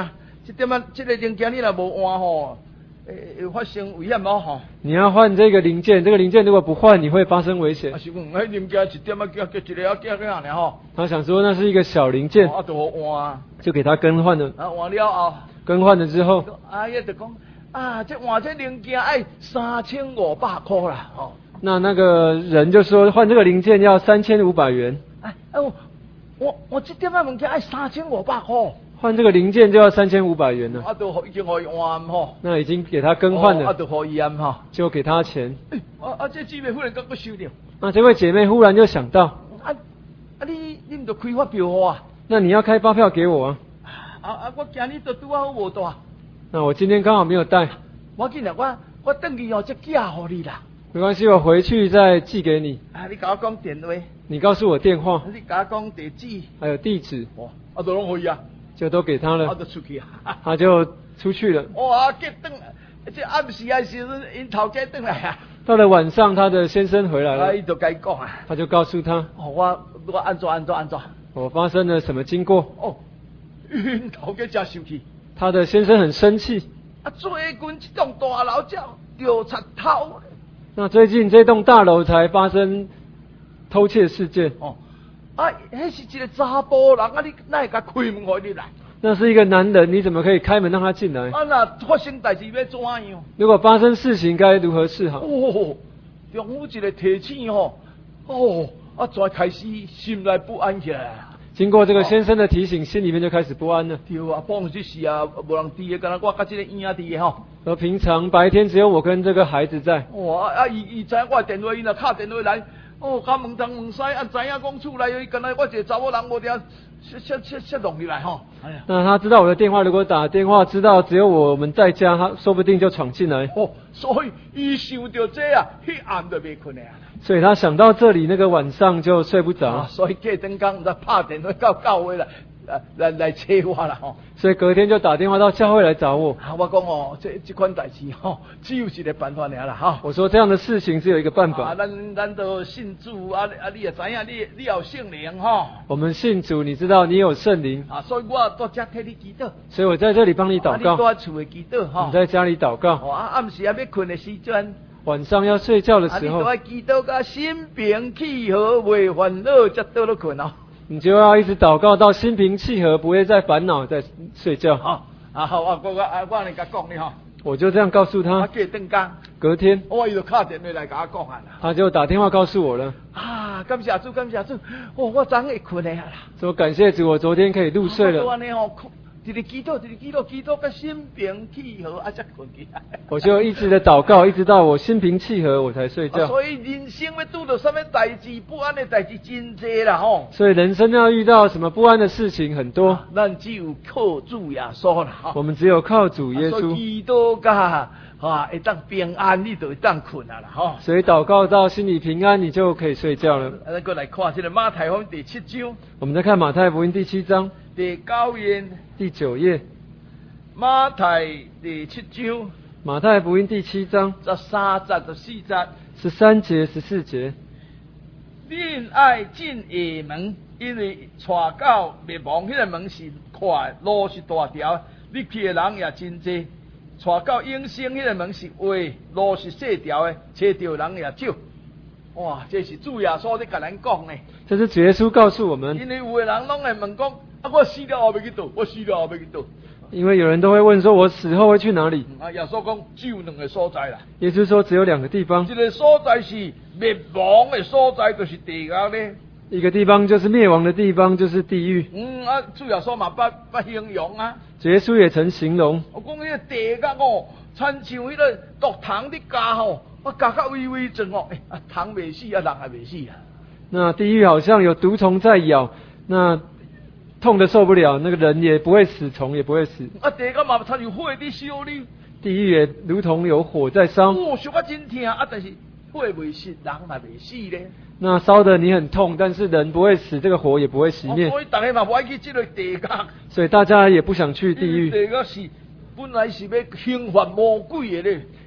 这点啊，这个零件你若无换吼，会发生危险无吼？ 你要换这个零件，这个零件如果不换，你会发生危险啊，。是讲，迄零件一点啊，叫叫一个啊，叫叫尔吼。 他想说那是一个小零件， 啊，就好换啊， 就给他更换了。 啊换了后， 更换了之后， 啊伊就讲啊，这换这零件爱三千五百块啦，吼。 那那个人就说换这个零件要三千五百元， 哎哎我我我这点啊物件爱三千五百块。 换这个零件就要三千五百元了。 啊，都已经互伊换吼。 那已经给他更换了， 哦啊，就互伊按吼。 就给他钱。 欸、啊啊，这姊妹忽然间佫收着。 那这位姐妹忽然就想到， 啊啊，你你唔着开发票我啊？ 那你要开发票给我啊？ 啊啊，我今日都拄好无带。 那我今天刚好没有带。 我紧啦，我我等去哦，再寄互你啦。 没关系，我回去再寄给你。 啊，你甲我讲电话。 你告诉我电话。 你甲我讲地址。 还有地址。 哦，啊，都拢可以啊。 就都给他了。 啊，就出去啊。 他就出去了。 哇，结等，这暗时啊时阵，因头家转来啊。 到了晚上，他的先生回来了。 啊，伊就甲伊讲啊。 他就告诉他。 哦，我我安怎安怎安怎。 我发生了什么经过？ 哦，因头家真生气。 他的先生很生气。 啊，最近这栋大楼叫丢贼头。 那最近这栋大楼才发生偷窃事件。 哦。啊，迄是一个查甫人啊！你哪会甲开门互你来？ 那是一个男人，你怎么可以开门让他进来？ 啊，那发生代志要怎样？ 如果发生事情该如何是好？ 哦，丈夫一个提醒吼，哦，啊，才开始心内不安起来。 经过这个先生的提醒，心里面就开始不安了。 对啊，帮这事啊，无人知的，敢若我甲这个婴仔知的吼。 而平常白天只有我跟这个孩子在。 哇，啊，伊伊知我电话，伊若敲电话来。哦，甲问东问西，啊，知影讲厝内，敢若我一个查某人无定，切切切切弄入来吼。哎呀， 那他知道我的电话，如果打电话知道只有我们在家，他说不定就闯进来。 哦，所以伊想到这啊，迄暗就袂困了。 所以他想到这里，那个晚上就睡不着。 啊、所以隔天刚才拍电话到教会来，来来找我啦吼。 所以隔天就打电话到教会来找我。 啊，我讲哦，这这款代志吼，只有一个办法尔啦哈。 我说这样的事情只有一个办法。 啊，咱咱都信主啊啊，你也知影，你你有圣灵吼。 我们信主，你知道你有圣灵啊，所以我在这替你祈祷。 所以我在这里帮你祷告。 啊、你在厝里祈祷哈。 你在家里祷告。 哦、啊，暗时啊要困的时阵。 晚上要睡觉的时候， 啊、你都要祈祷到心平气和，袂烦恼，才倒落困哦。 你就要一直祷告到心平气和，不会再烦恼，再睡觉。 好，啊好，我我我我来甲讲你哈。 我就这样告诉他。 啊，隔顿工， 隔天， 我伊就敲电话来甲我讲啊。 他就打电话告诉我了。 啊，感谢主，感谢主，哦，我昨会困的啦。 说感谢主，我昨天可以入睡了。 我安尼吼。一直祈祷，一直祈祷，祈祷到心平气和，啊，才困起来。 我就一直的祷告，一直到我心平气和，我才睡觉。 啊、所以人生要拄到什么代志，不安的代志真多啦吼。 所以人生要遇到什么不安的事情很多。 啊、咱只有靠主耶稣啦。 我们只有靠主耶稣。 啊、所以祈祷噶，啊，会当平安，你就会当困啊啦吼。 所以祷告到心里平安，你就可以睡觉了。 啊，咱过来看这个马太福音第七章。 我们再看马太福音第七章第九页。 第九页。 马太第七章， 马太福音第七章， 十三节、十四节， 十三节、十四节。 恁爱进下门，因为带到灭亡迄个门是快，路是大条，入去的人也真多；带到永生迄个门是窄，路是细条的，找到人也少。哇，这是主耶稣在甲咱讲呢。 这是主耶稣告诉我们。 因为有的人拢会问讲，啊，我死了后要去倒？我死了后要去倒？ 因为有人都会问说，我死后会去哪里？ 啊，耶稣讲只有两个所在啦。 耶稣说只有两个地方。 一个所在是灭亡的所在，就是地狱咧。 一个地方就是灭亡的地方，就是地狱。 嗯啊，主耶稣嘛不不形容啊。 耶稣也曾形容。 我讲迄个地狱哦，亲像迄个毒糖的加吼，我加到微微震哦，哎啊，糖未死啊，人也未死啊。 那地狱好像有毒虫在咬，那痛得受不了，那个人也不会死，虫也不会死。 啊，地狱嘛亲像火在烧你。 地狱也如同有火在烧。 哦，烧啊真疼啊，但是火未熄，人嘛未死咧。 那烧得你很痛，但是人不会死，这个火也不会熄灭。 所以大家嘛不爱去这个地狱。 所以大家也不想去地狱。 地狱是本来是要刑罚魔鬼的咧。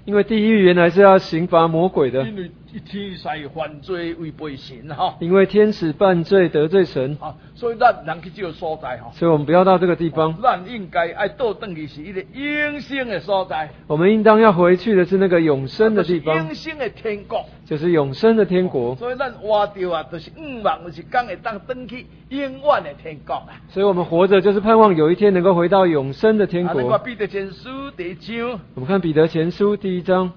因为地狱原来是要刑罚魔鬼的， 因为天使犯罪违背神哈， 因为天使犯罪得罪神， 啊，所以咱人去这个所在哈， 所以我们不要到这个地方。 咱应该爱倒转去是一个永生的所在， 我们应当要回去的是那个永生的地方， 永生的天国， 就是永生的天国。 所以咱活着啊，就是盼望就是讲会当转去永远的天国啊。 所以我们活着就是盼望有一天能够回到永生的天啊，你国。 看彼得前书第一章， 我们看彼得前书第一章，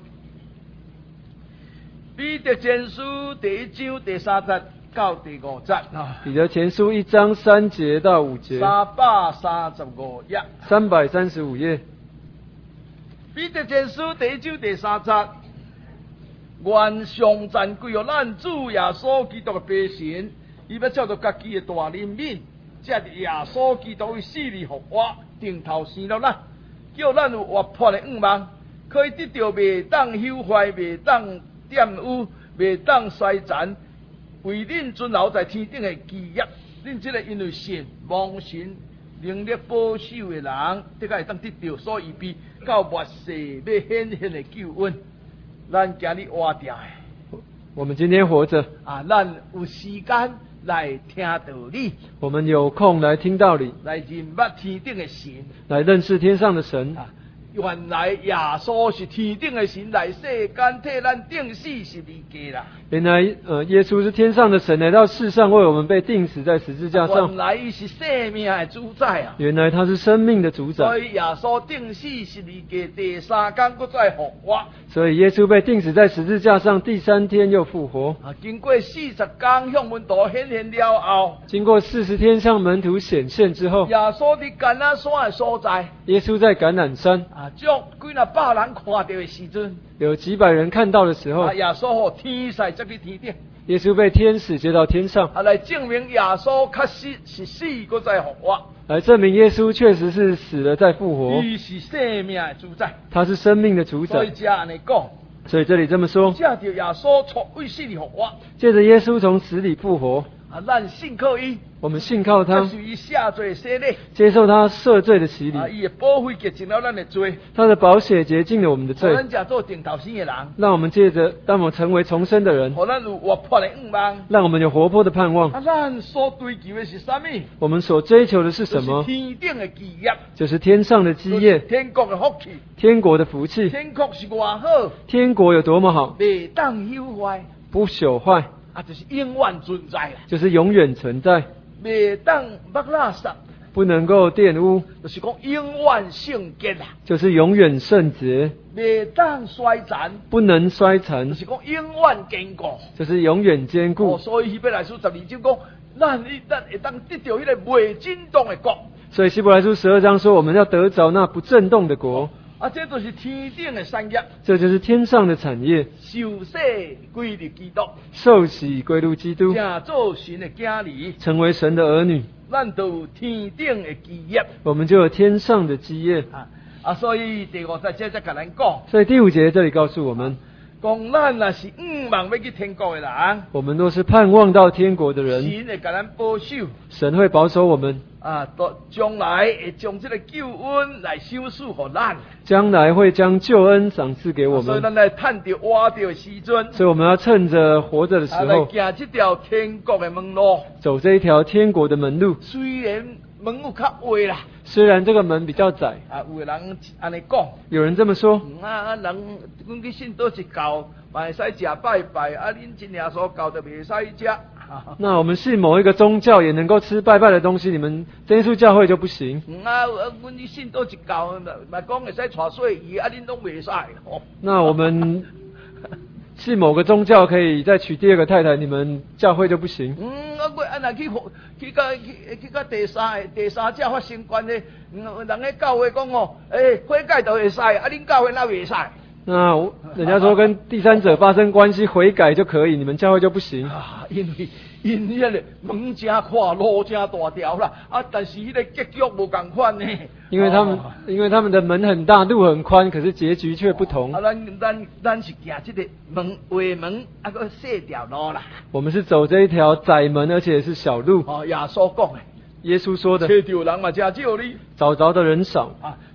彼得前书第一章第三节到第五节啊， 彼得前书一章三节到五节， 三百三十五页。 三百三十五页。 彼得前书第一章第三节，愿上赞归于咱主耶稣基督的悲神，伊要照着家己的大怜悯，借着耶稣基督的死里复活，定头生了咱，叫咱有活泼的愿望，可以得到袂当朽坏、袂当玷污、袂当衰残，为恁存留在天顶的基业。恁这个因为信蒙神能力保守的人，得个会当得到所预备到末世要显现的救恩。咱今日活着的我们今天活着， 啊，咱有时间来听道理， 我们有空来听道理， 来认捌天顶的神。 来认识天上的神。 啊，原来耶稣是天顶的神来世间替咱定死十字架啦。 原来，呃，耶稣是天上的神来到世上，为我们被钉死在十字架上原。来伊是生命的主宰啊！ 原来他是生命的主宰， 所以耶稣定死十字架，第三天搁再复活。 所以耶稣被钉死在十字架上，第三天又复活。 啊，经过四十天向门徒显现了后， 经过四十天向门徒显现之后， 耶稣伫橄榄山的所在， 耶稣在橄榄山， 啊，将几若百人看到的时阵， 有几百人看到的时候啊，，耶稣互天使接去天顶， 耶稣被天使接到天上， 啊，来证明耶稣确实是死搁再复活， 来证明耶稣确实是死了再复活， 伊是生命的主宰。 他是生命的主宰。 所以这安尼讲， 所以这里这么说， 借着耶稣从为死里复活， 借着耶稣从死里复活， 啊，咱信靠伊， 我们信靠他接，受伊下罪洗礼， 接受他赦罪的洗礼啊，，伊的保护洁净了咱的罪， 他的宝血洁净了我们的罪， 互咱才做定头生的人， 让我们借着让我们成为重生的人， 互咱有活泼的愿望。 让我们有活泼的盼望。 啊，咱所追求的是啥物？ 我们所追求的是什就是么？ 天顶的基业， 就是天上的基业， 天国的福气。 天国的福气。 天国是偌好， 天国有多么好， 袂当朽坏， 不朽坏， 啊，就是永远存在啦。 就是永远存在， 袂当剥垃圾， 不能够玷污， 就是讲永远圣洁啦。 就是永远圣洁， 袂当衰残， 不能衰就残， 是讲永远坚固。 就是永远坚哦， 固。 所以希伯来书十二章讲，咱一咱会当得到迄个袂震动的国。 所以希伯来书十二章说，我们要得着那不震动的国， 啊，这就是天顶的产业， 这就是天上的产业， 受洗归入基督， 受洗归入基督， 正做神的囝儿， 成为神的儿女， 咱就有天顶的基业我们就有天上的基业。 啊啊！所以第五十节才甲咱讲， 所以第五节这里告诉我们， 讲咱若是五望要去天国的人， 我们若是盼望到天国的人， 神会甲咱保守神会保守我们， 啊，到将来会将这个救恩来修饰给咱。 将来会将救恩赏赐给我们。 所以咱来趁着活着的时阵， 所以我们要趁着活着的时啊，来候， 行这条天国的门路。 走这一条天国的门路。 虽然门有较歪啦， 虽然这个门比较窄， 啊，有的人安尼讲， 有人这么说， 嗯啊，人阮去信倒一教，嘛会使食拜拜，啊，恁真耶稣教就袂使食。 那我们信某一个宗教也能够吃拜拜的东西，你们真耶稣教会就不行。 嗯啊，阮去信倒一教，嘛讲会使带水鱼，啊，恁拢袂使。哦， 那我们信某个宗教可以再娶第二个太太，你们教会就不行。 嗯，啊，我啊，若去去到去去到第三第三者发生关系，嗯，人咧教会讲哦，诶、欸，悔改就会使，啊，恁教会哪袂使？ 那人家说跟第三者发生关系悔改就可以，你们教会就不行。 啊，因为因迄个门真宽，路真大条啦，啊，但是迄个结局无共款呢。 因为他们、 哦、 因为他们的门很大，路很宽，可是结局却不同。 啊，咱咱咱是行这个门歪门，啊个细条路啦。 我们是走这一条窄门，而且是小路。 哦，耶稣讲的。 耶稣说的， 找着人嘛真少哩， 找着的人少。 啊，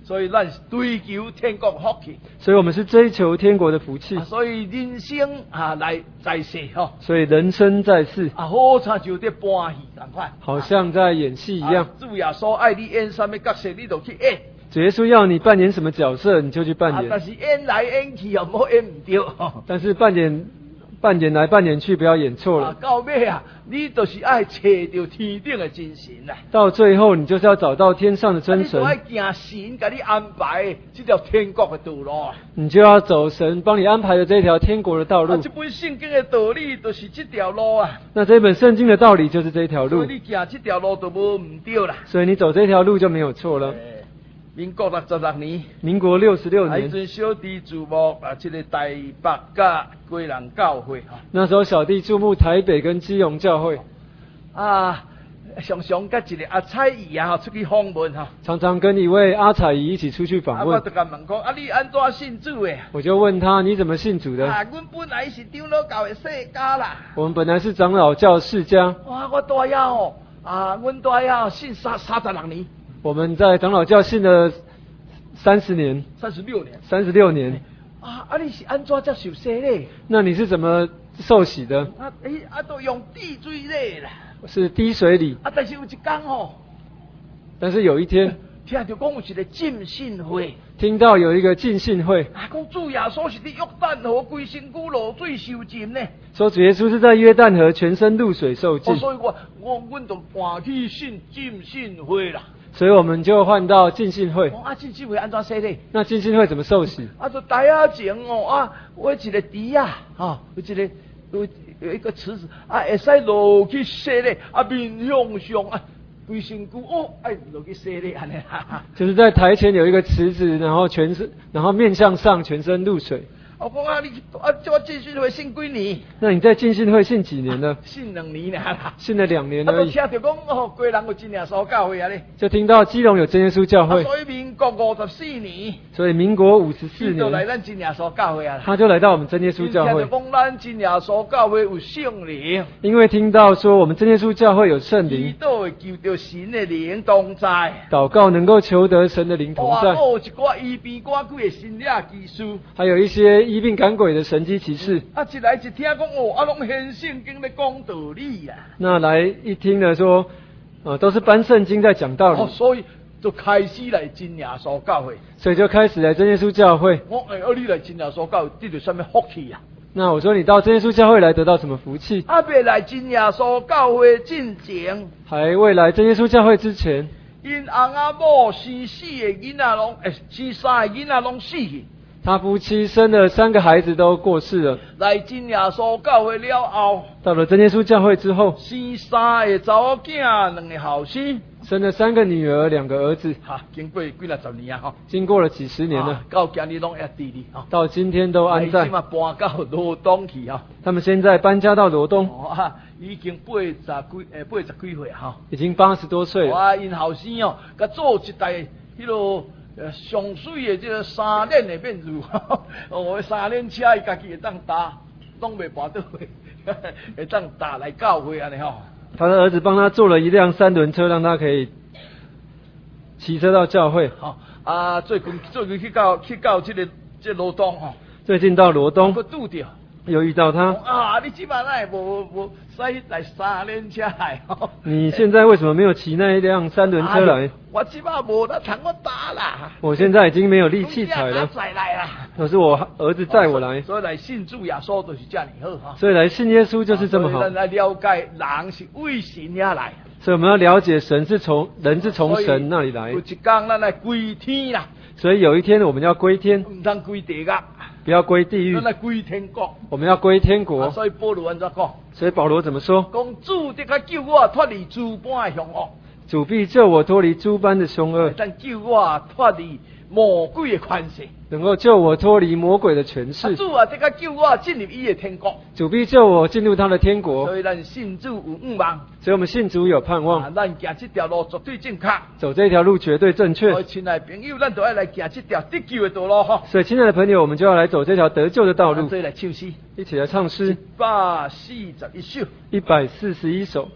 所以咱是追求天国福气。 所以我们是追求天国的福气。 啊、所以人生啊来在世吼。 所以人生在世。 啊，好像就在搬戏同款。 好像在演戏一样。 啊、主耶稣爱你演什么角色，你就去演。 主耶稣要你扮演什么角色，你就去扮演。 啊、但是演来演去又唔好演唔对。 但是扮演。扮演来扮演去，不要演错了。 啊，到尾啊，你就是爱找到天顶的真神啦。 到最后，你就是要找到天上的真神。 你爱行神给你安排这条天国的道路。 你就要走神帮你安排的这条天国的道路。 啊，这本圣经的道理就是这条路啊。 那这本圣经的道理就是这条路。 所以你行这条路就无唔对啦。 所以你走这条路就没有错了。 民国六十六年， 民国六十六年， 迄阵小弟注目啊，这个台北甲基隆教会哈。 那时候小弟注目台北跟基隆教会啊，常常跟一个阿彩姨啊出去访问哈。 常常跟一位阿彩姨一起出去访问。 啊，我就甲问讲，啊，你安怎信主的？ 我就问他，你怎么信主的？ 啊，阮本来是长老教的世家啦。 我们本来是长老教世家。 哇，我大爷哦，啊，阮大爷哦，信三三十六年。 我们在长老教信了三十年， 三十六年， 三十六年。 啊啊！你是安怎才受洗嘞？ 那你是怎么受洗的？ 啊诶，啊都用滴水嘞啦。 是滴水礼。 啊，但是有一天哦， 但是有一天， 听到讲有一个浸信会， 听到有一个浸信会， 啊，讲主耶稣是伫约旦河规身躯落水受浸呢。 说主耶稣是在约旦河全身入水受浸。 哦，所以我我阮就搬去信浸信会啦。 所以我们就换到浸信会。 哦、啊，浸信会安怎洗嘞？ 那浸信会怎么受洗？ 啊，就台啊前哦啊，我一个池啊，哈，有一个有有一个池子啊，会使落去洗嘞，啊面向上啊，规身躯哦，哎落去洗嘞安尼哈。 就是在台前有一个池子，然后全身，然后面向上，全身入水。 我讲啊，你啊，叫我浸信会信几年？ 那你在浸信会信几年了？ 啊、信两年啦。 信了两年而已。 啊，就听到讲哦，贵人有真耶稣教会啊咧。 就听到基隆有真耶稣教会。 啊、所以民国五十四年。 所以民国五十四年。 就来咱真耶稣教会啊。 他就来到我们真耶稣教会。 听到讲咱真耶稣教会有圣灵。 因为听到说我们真耶稣教会有圣灵。 祈祷会求到神的灵同在。 祷告能够求得神的灵同在。 哇，有一寡医病赶鬼的神力技术。 还有一些医病赶鬼的神迹奇事。 啊，一来一听讲哦，啊，拢现圣经在讲道理啊。 那来一听呢说，呃，都是搬圣经在讲道理。 哦，所以就开始来真耶稣教会。 所以就开始来真耶稣教会。 我哎，啊，你来真耶稣教会得到什么福气啊？ 那我说你到真耶稣教会来得到什么福气？ 啊，未来真耶稣教会进前， 还未来真耶稣教会之前， 因翁仔某生四个囡仔拢，诶，生三个囡仔拢死去。 他夫妻生了三个孩子都过世了。 来真耶稣教会了后， 到了真耶稣教会之后， 生三个查某囝，两个后生， 生了三个女儿，两个儿子。 哈，经过几若十年啊，吼， 经过了几十年了， 啊、到今日拢还伫哩，吼， 到今天都安在。 今嘛搬到罗东去啊。 他们现在搬家到罗东。 哦啊，已经八十几诶，八十几岁哈， 已经八十多岁了。 哇，因后生哦，甲做一代迄落。呃，上水的这个三轮的面子，哦，三轮车伊家己会当搭，拢袂跋倒去，会当搭来教会安尼吼。 他的儿子帮他做了一辆三轮车，让他可以骑车到教会。 好、哦、啊，最近最近去到去到这个这个罗东吼， 最近到罗东， 我拄着。 有遇到他啊！你即摆哪会无无使来三轮车来？ 你现在为什么没有骑那一辆三轮车来？ 啊、我即摆无得通我打啦。 我现在已经没有力气踩了。 载来啦。 可是我儿子载我来。 所以来信主耶稣就是这样好哈。 所以来信耶稣就是这么好。 所以来了解人是为神而来。 所以我们要了解神是从人是从神那里来。 有一天咱来归天啦。 所以有一天我们要归天。 唔通归地狱。 不要归地狱， 咱来归天国。 我们要归天国。 啊、所以保罗安怎讲？ 所以保罗怎么说？ 讲主得个救我脱离诸般的凶恶。 主必救我脱离诸般的凶恶。 但救我脱离魔鬼的权势。 能够救我脱离魔鬼的权势。 啊、主啊，得个救我进入伊的天国。 主必救我进入他的天国。 所以咱信主有盼望。 所以我们信主有盼望。 啊、咱行这条路绝对正确。 走这条路绝对正确。 所以亲爱的朋友，咱都要来行这条得救的道路哈。 所以亲爱的朋友，我们就要来走这条得救的道路。 所以来唱诗， 一起来唱诗。 一百四十一首。 一百四十一首。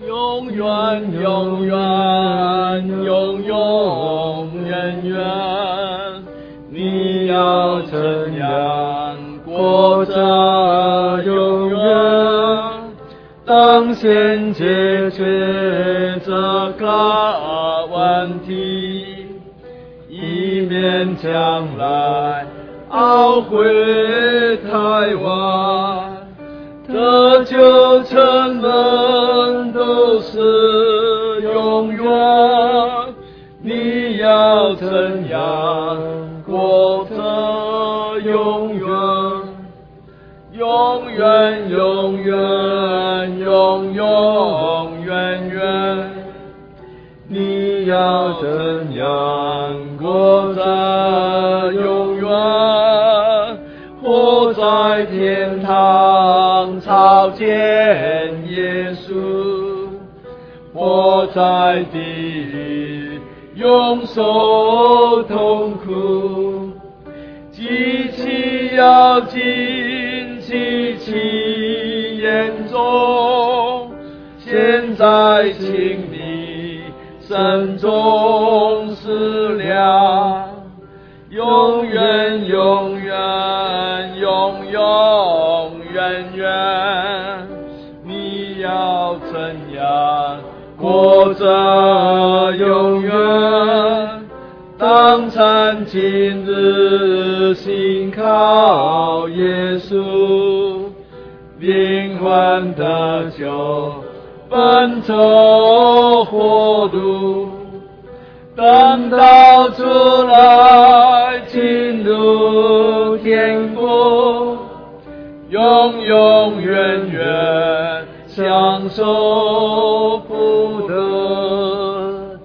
永远永远永永远远，你要怎样过着永远？当先解决这个问题，以免将来懊悔台湾。这九成人都是永远，你要怎样过着永远？永远永远永永远远，你要怎样过着永远？活在天堂朝见耶稣，活在地狱永受痛苦，极其要紧，极其严重。现在请你慎重思量，永远永远永永远远，你要怎样过着永远？当趁今日信靠耶稣，灵魂得救，奔走活路。等到出来进入天国，永永远远享受福德。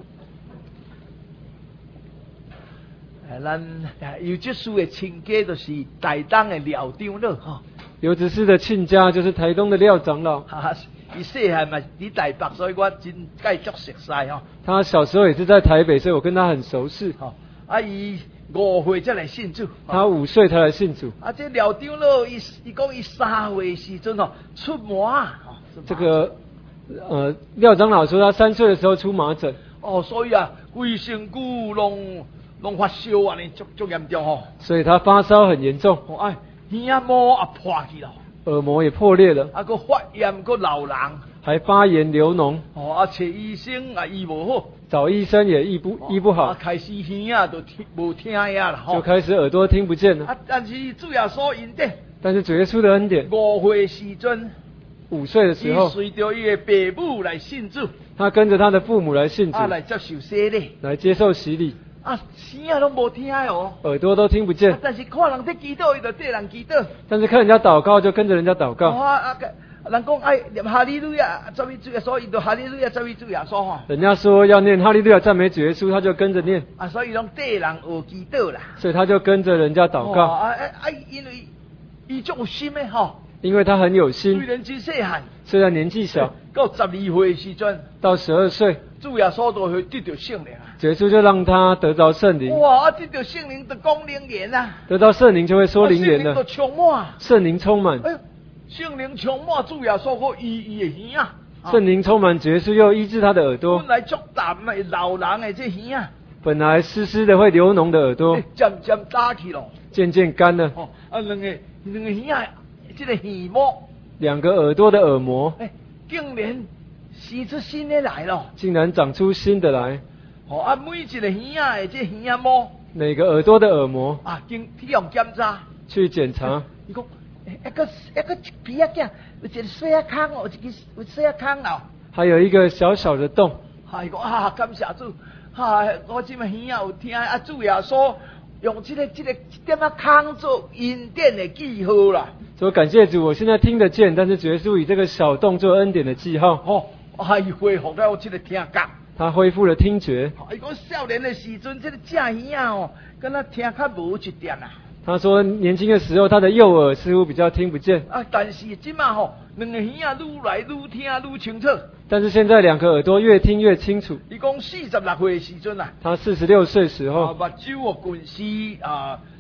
咱有这书的亲家就是台东的廖长老哈。 刘执事的亲家就是台东的廖长老。 哈，伊细汉嘛伫台北，所以我真介足熟悉哈。 他小时候也是在台北，所以我跟他很熟识。 哈，啊，伊五岁才来信主。 他五岁才来信主。 啊，这廖长老伊伊讲伊三岁时阵吼出麻啊。 这个呃，廖长老说他三岁的时候出麻疹。 哦，所以啊，规身躯拢拢发烧啊，尼足足严重吼。 所以他发烧很严重。 哦，哎，耳膜啊破去了。 耳膜也破裂了。 啊，个发炎个流脓。 还发炎流脓。 哦，啊，找医生啊医无好。 找医生也医不、哦、医不好。 啊，开始耳啊都听无听呀了。 就开始耳朵听不见了。 啊，但是主耶稣恩典。 但是主耶稣的恩典。 五岁时阵。 五岁的时候。 伊随着伊的父母来信主。 他跟着他的父母来信主。 啊，来接受洗礼。 来接受洗礼。 啊，耳啊都无听哦， 耳朵都听不见。 啊、但是看人在祈祷，伊就对人祈祷。 但是看人家祷告，就跟着人家祷告。 哦、啊啊！人讲爱念哈利路亚，这位主耶稣，伊就哈利路亚，这位主耶稣哈。 人家说要念哈利路亚赞美主耶稣，他就跟着念。 啊，所以拢对人学祈祷啦。 所以他就跟着人家祷告。 哦、啊啊！因为伊足有心的哈。 因为他很有心。 虽然真细汉， 虽然年纪小， 到十二岁时阵， 到十二岁， 主耶稣都会得到圣灵啊。 耶稣就让他得着圣灵。 哇！啊，得到圣灵就讲灵言啊。 得到圣灵就会说灵言了。 圣灵就充满。 圣灵充满。 哎，圣灵充满主耶稣个医伊的耳啊。 圣灵充满耶稣又医治他的耳朵。 本来足淡的流人的这耳啊。 本来湿湿的会流脓的耳朵， 渐渐打起了， 渐渐干了。 哦，啊，两个两个耳啊，这个耳膜。 两个耳朵的耳膜， 哎，竟然生出新的来了， 竟然长出新的来。 哦啊，每一个耳啊的这耳膜， 每个耳朵的耳膜啊，经去用检查， 去检查。 伊讲，一个一个皮啊镜，有一个细啊坑哦，有一个有细啊坑哦， 还有一个小小的洞。 啊，伊讲啊，感谢主，啊，我这么耳啊有听啊，主耶稣用这个这个一点啊坑做恩典的记号啦。 所以感谢主，我现在听得见，但是耶稣以这个小动作恩典的记号， 哦，还恢复了我这个听觉。 他恢复了听觉。 伊讲少年的时阵，这个正耳啊哦，敢若听较无一点啊。 他说年轻的时候，他的右耳似乎比较听不见。 啊，但是即马吼，两个耳啊愈来愈听愈清楚。 但是现在两个耳朵越听越清楚。 伊讲四十六岁的时阵啊， 他四十六岁时候， 啊，目睭哦近视啊。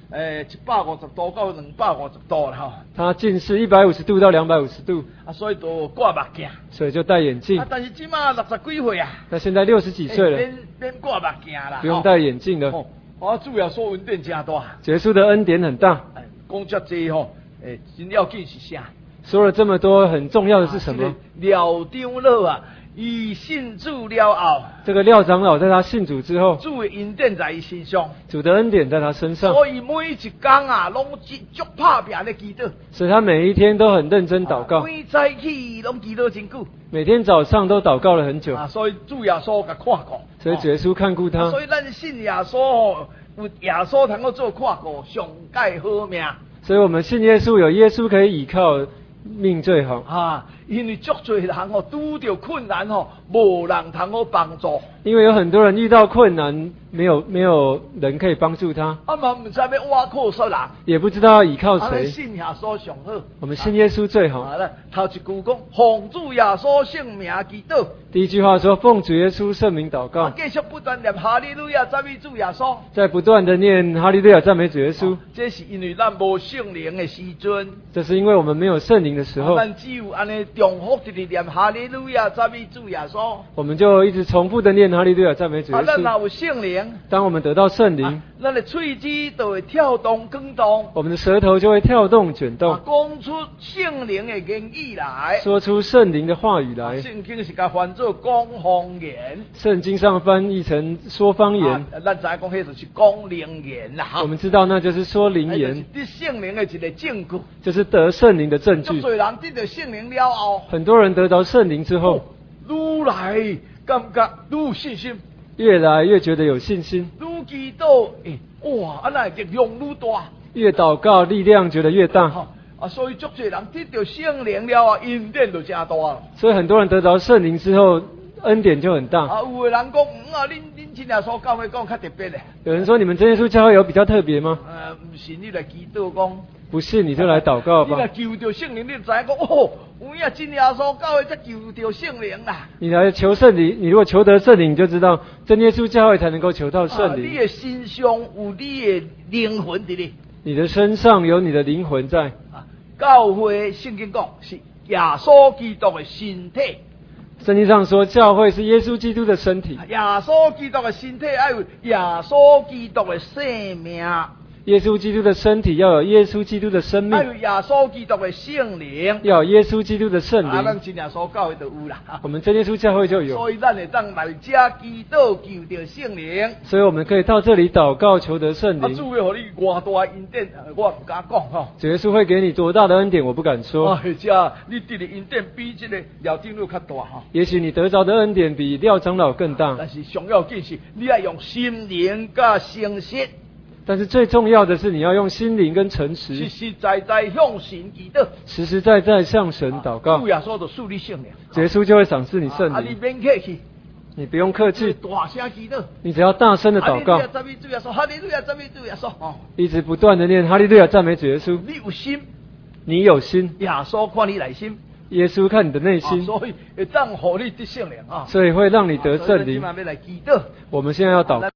诶一百五十度到两百五十度啦吼。 他近视一百五十度到两百五十度， 啊，所以都挂目镜。 所以就戴眼镜啊，。但是即马六十几岁啊， 那现在六十几岁了， 免免挂目镜啦， 不用戴眼镜了。 哦，我主要说恩典真大。 耶稣的恩典很大， 哎讲遮济吼，诶，真要紧是啥？ 说了这么多，很重要的是什么？ 啊这个廖长老啊，伊信主了后， 这个廖长老在他信主之后， 主的恩典在伊身上， 主的恩典在他身上， 所以每一天啊，拢足拍拼咧祈祷， 所以他每一天都很认真祷告， 每早起拢祈祷真久。 每天早上都祷告了很久， 啊，所以主耶稣甲看过， 所以耶稣看顾他。 啊所以咱信耶稣吼，有耶稣通够做看顾，上盖好命。 所以我们信耶稣，有耶稣可以倚靠，命最好。 啊，因为足多人吼拄着困难吼，无人通好帮助。 因为有很多人遇到困难，没有没有人可以帮助他， 啊嘛唔知要挖靠谁人， 也不知道要倚靠啊，咱谁。 信耶稣上好。 我们信耶稣最好。 啊，咱头一句讲，奉主耶稣圣名祈祷。 第一句话说奉主耶稣圣名祷啊告，， 继续不断念哈利路亚，赞美主耶稣。 在不断的念哈利路亚赞美主耶稣。 这是因为咱无圣灵的时阵， 这是因为我们没有圣灵的时候， 啊咱只有安尼重复直直念哈利路亚，赞美主耶稣。 我们就一直重复的念哈利路亚赞美主耶啊，咱稣。 若有圣灵， 当我们得到圣灵， 啊咱的喙齿就会跳动更动， 我们的舌头就会跳动卷啊动， 讲出圣灵的言语来。 说出圣灵的话语啊来。 圣经是甲翻做讲方言， 圣经上翻译成说方言， 啊咱知影讲迄就是讲灵言啦。 我们知道那就是说灵言， 就是得圣灵的一个证据。 这是得圣灵的证据。 足多人得到圣灵了后， 很多人得着圣灵之后， 愈来感觉愈有信心， 越来越觉得有信心， 愈祈祷，诶、哇，安那力量愈大。 越祷告力量觉得越大。 吼啊，所以足多人得到圣灵了后，恩典就真大了。 所以很多人得着圣灵之后，恩典就很大。 啊，有的人讲，嗯啊，恁恁真耶稣教会讲较特别的。 有人说你们真耶稣教会有比较特别吗？ 呃，唔信你来祈祷讲。 不信你就来祷告你来吧。 求着圣灵，你就知影讲哦，有影真耶稣教会才求着圣灵啦。 你来求圣灵，你如果求得圣灵，你就知道真耶稣教会才能够求到圣啊、你灵。 的心上有你的灵魂伫里。 你的身上有你的灵魂在。 啊，教会圣经讲是耶稣基督的身体。 圣经上说，教会是耶稣基督的身体。 耶稣基督的身体要有耶稣基督的生命， 耶稣基督的身体要有耶稣基督的生命要，有耶稣基督的圣灵。 要有耶稣基督的圣啊，咱灵。 真耶稣教会就有啦。 我们真耶稣教会就有， 所以咱会当来遮祈祷求着圣灵。 所以我们可以到这里祷告求得圣啊， 灵。 主要互你偌大的恩典，我唔敢讲吼。 主耶稣会给你多大的恩典，我不敢说。 啊，或者你得的恩典比这个廖长老较大吼。 也许你得着的恩典比廖长老更大， 但是上要紧是，你要用心灵甲诚实， 但是最重要的是你要用心灵跟诚实实， 实在在向神祈祷。 实实在在向神祷告主，耶稣就赐你圣灵， 主耶稣就会赏赐你圣啊，你灵。 免客气， 你不用客气， 大声祈祷。 你只要大声的祷告哈利路亚，赞美主耶稣，哈利路亚赞美主耶稣。哦， 一直不断的念哈利路亚赞美主耶稣。 你有心， 你有心， 耶稣看你内心， 耶稣看你的内啊心， 所以会当互你得圣灵啊。 所以会让你得圣灵所以咱今。晚要来祈祷。 我们现在要祷告。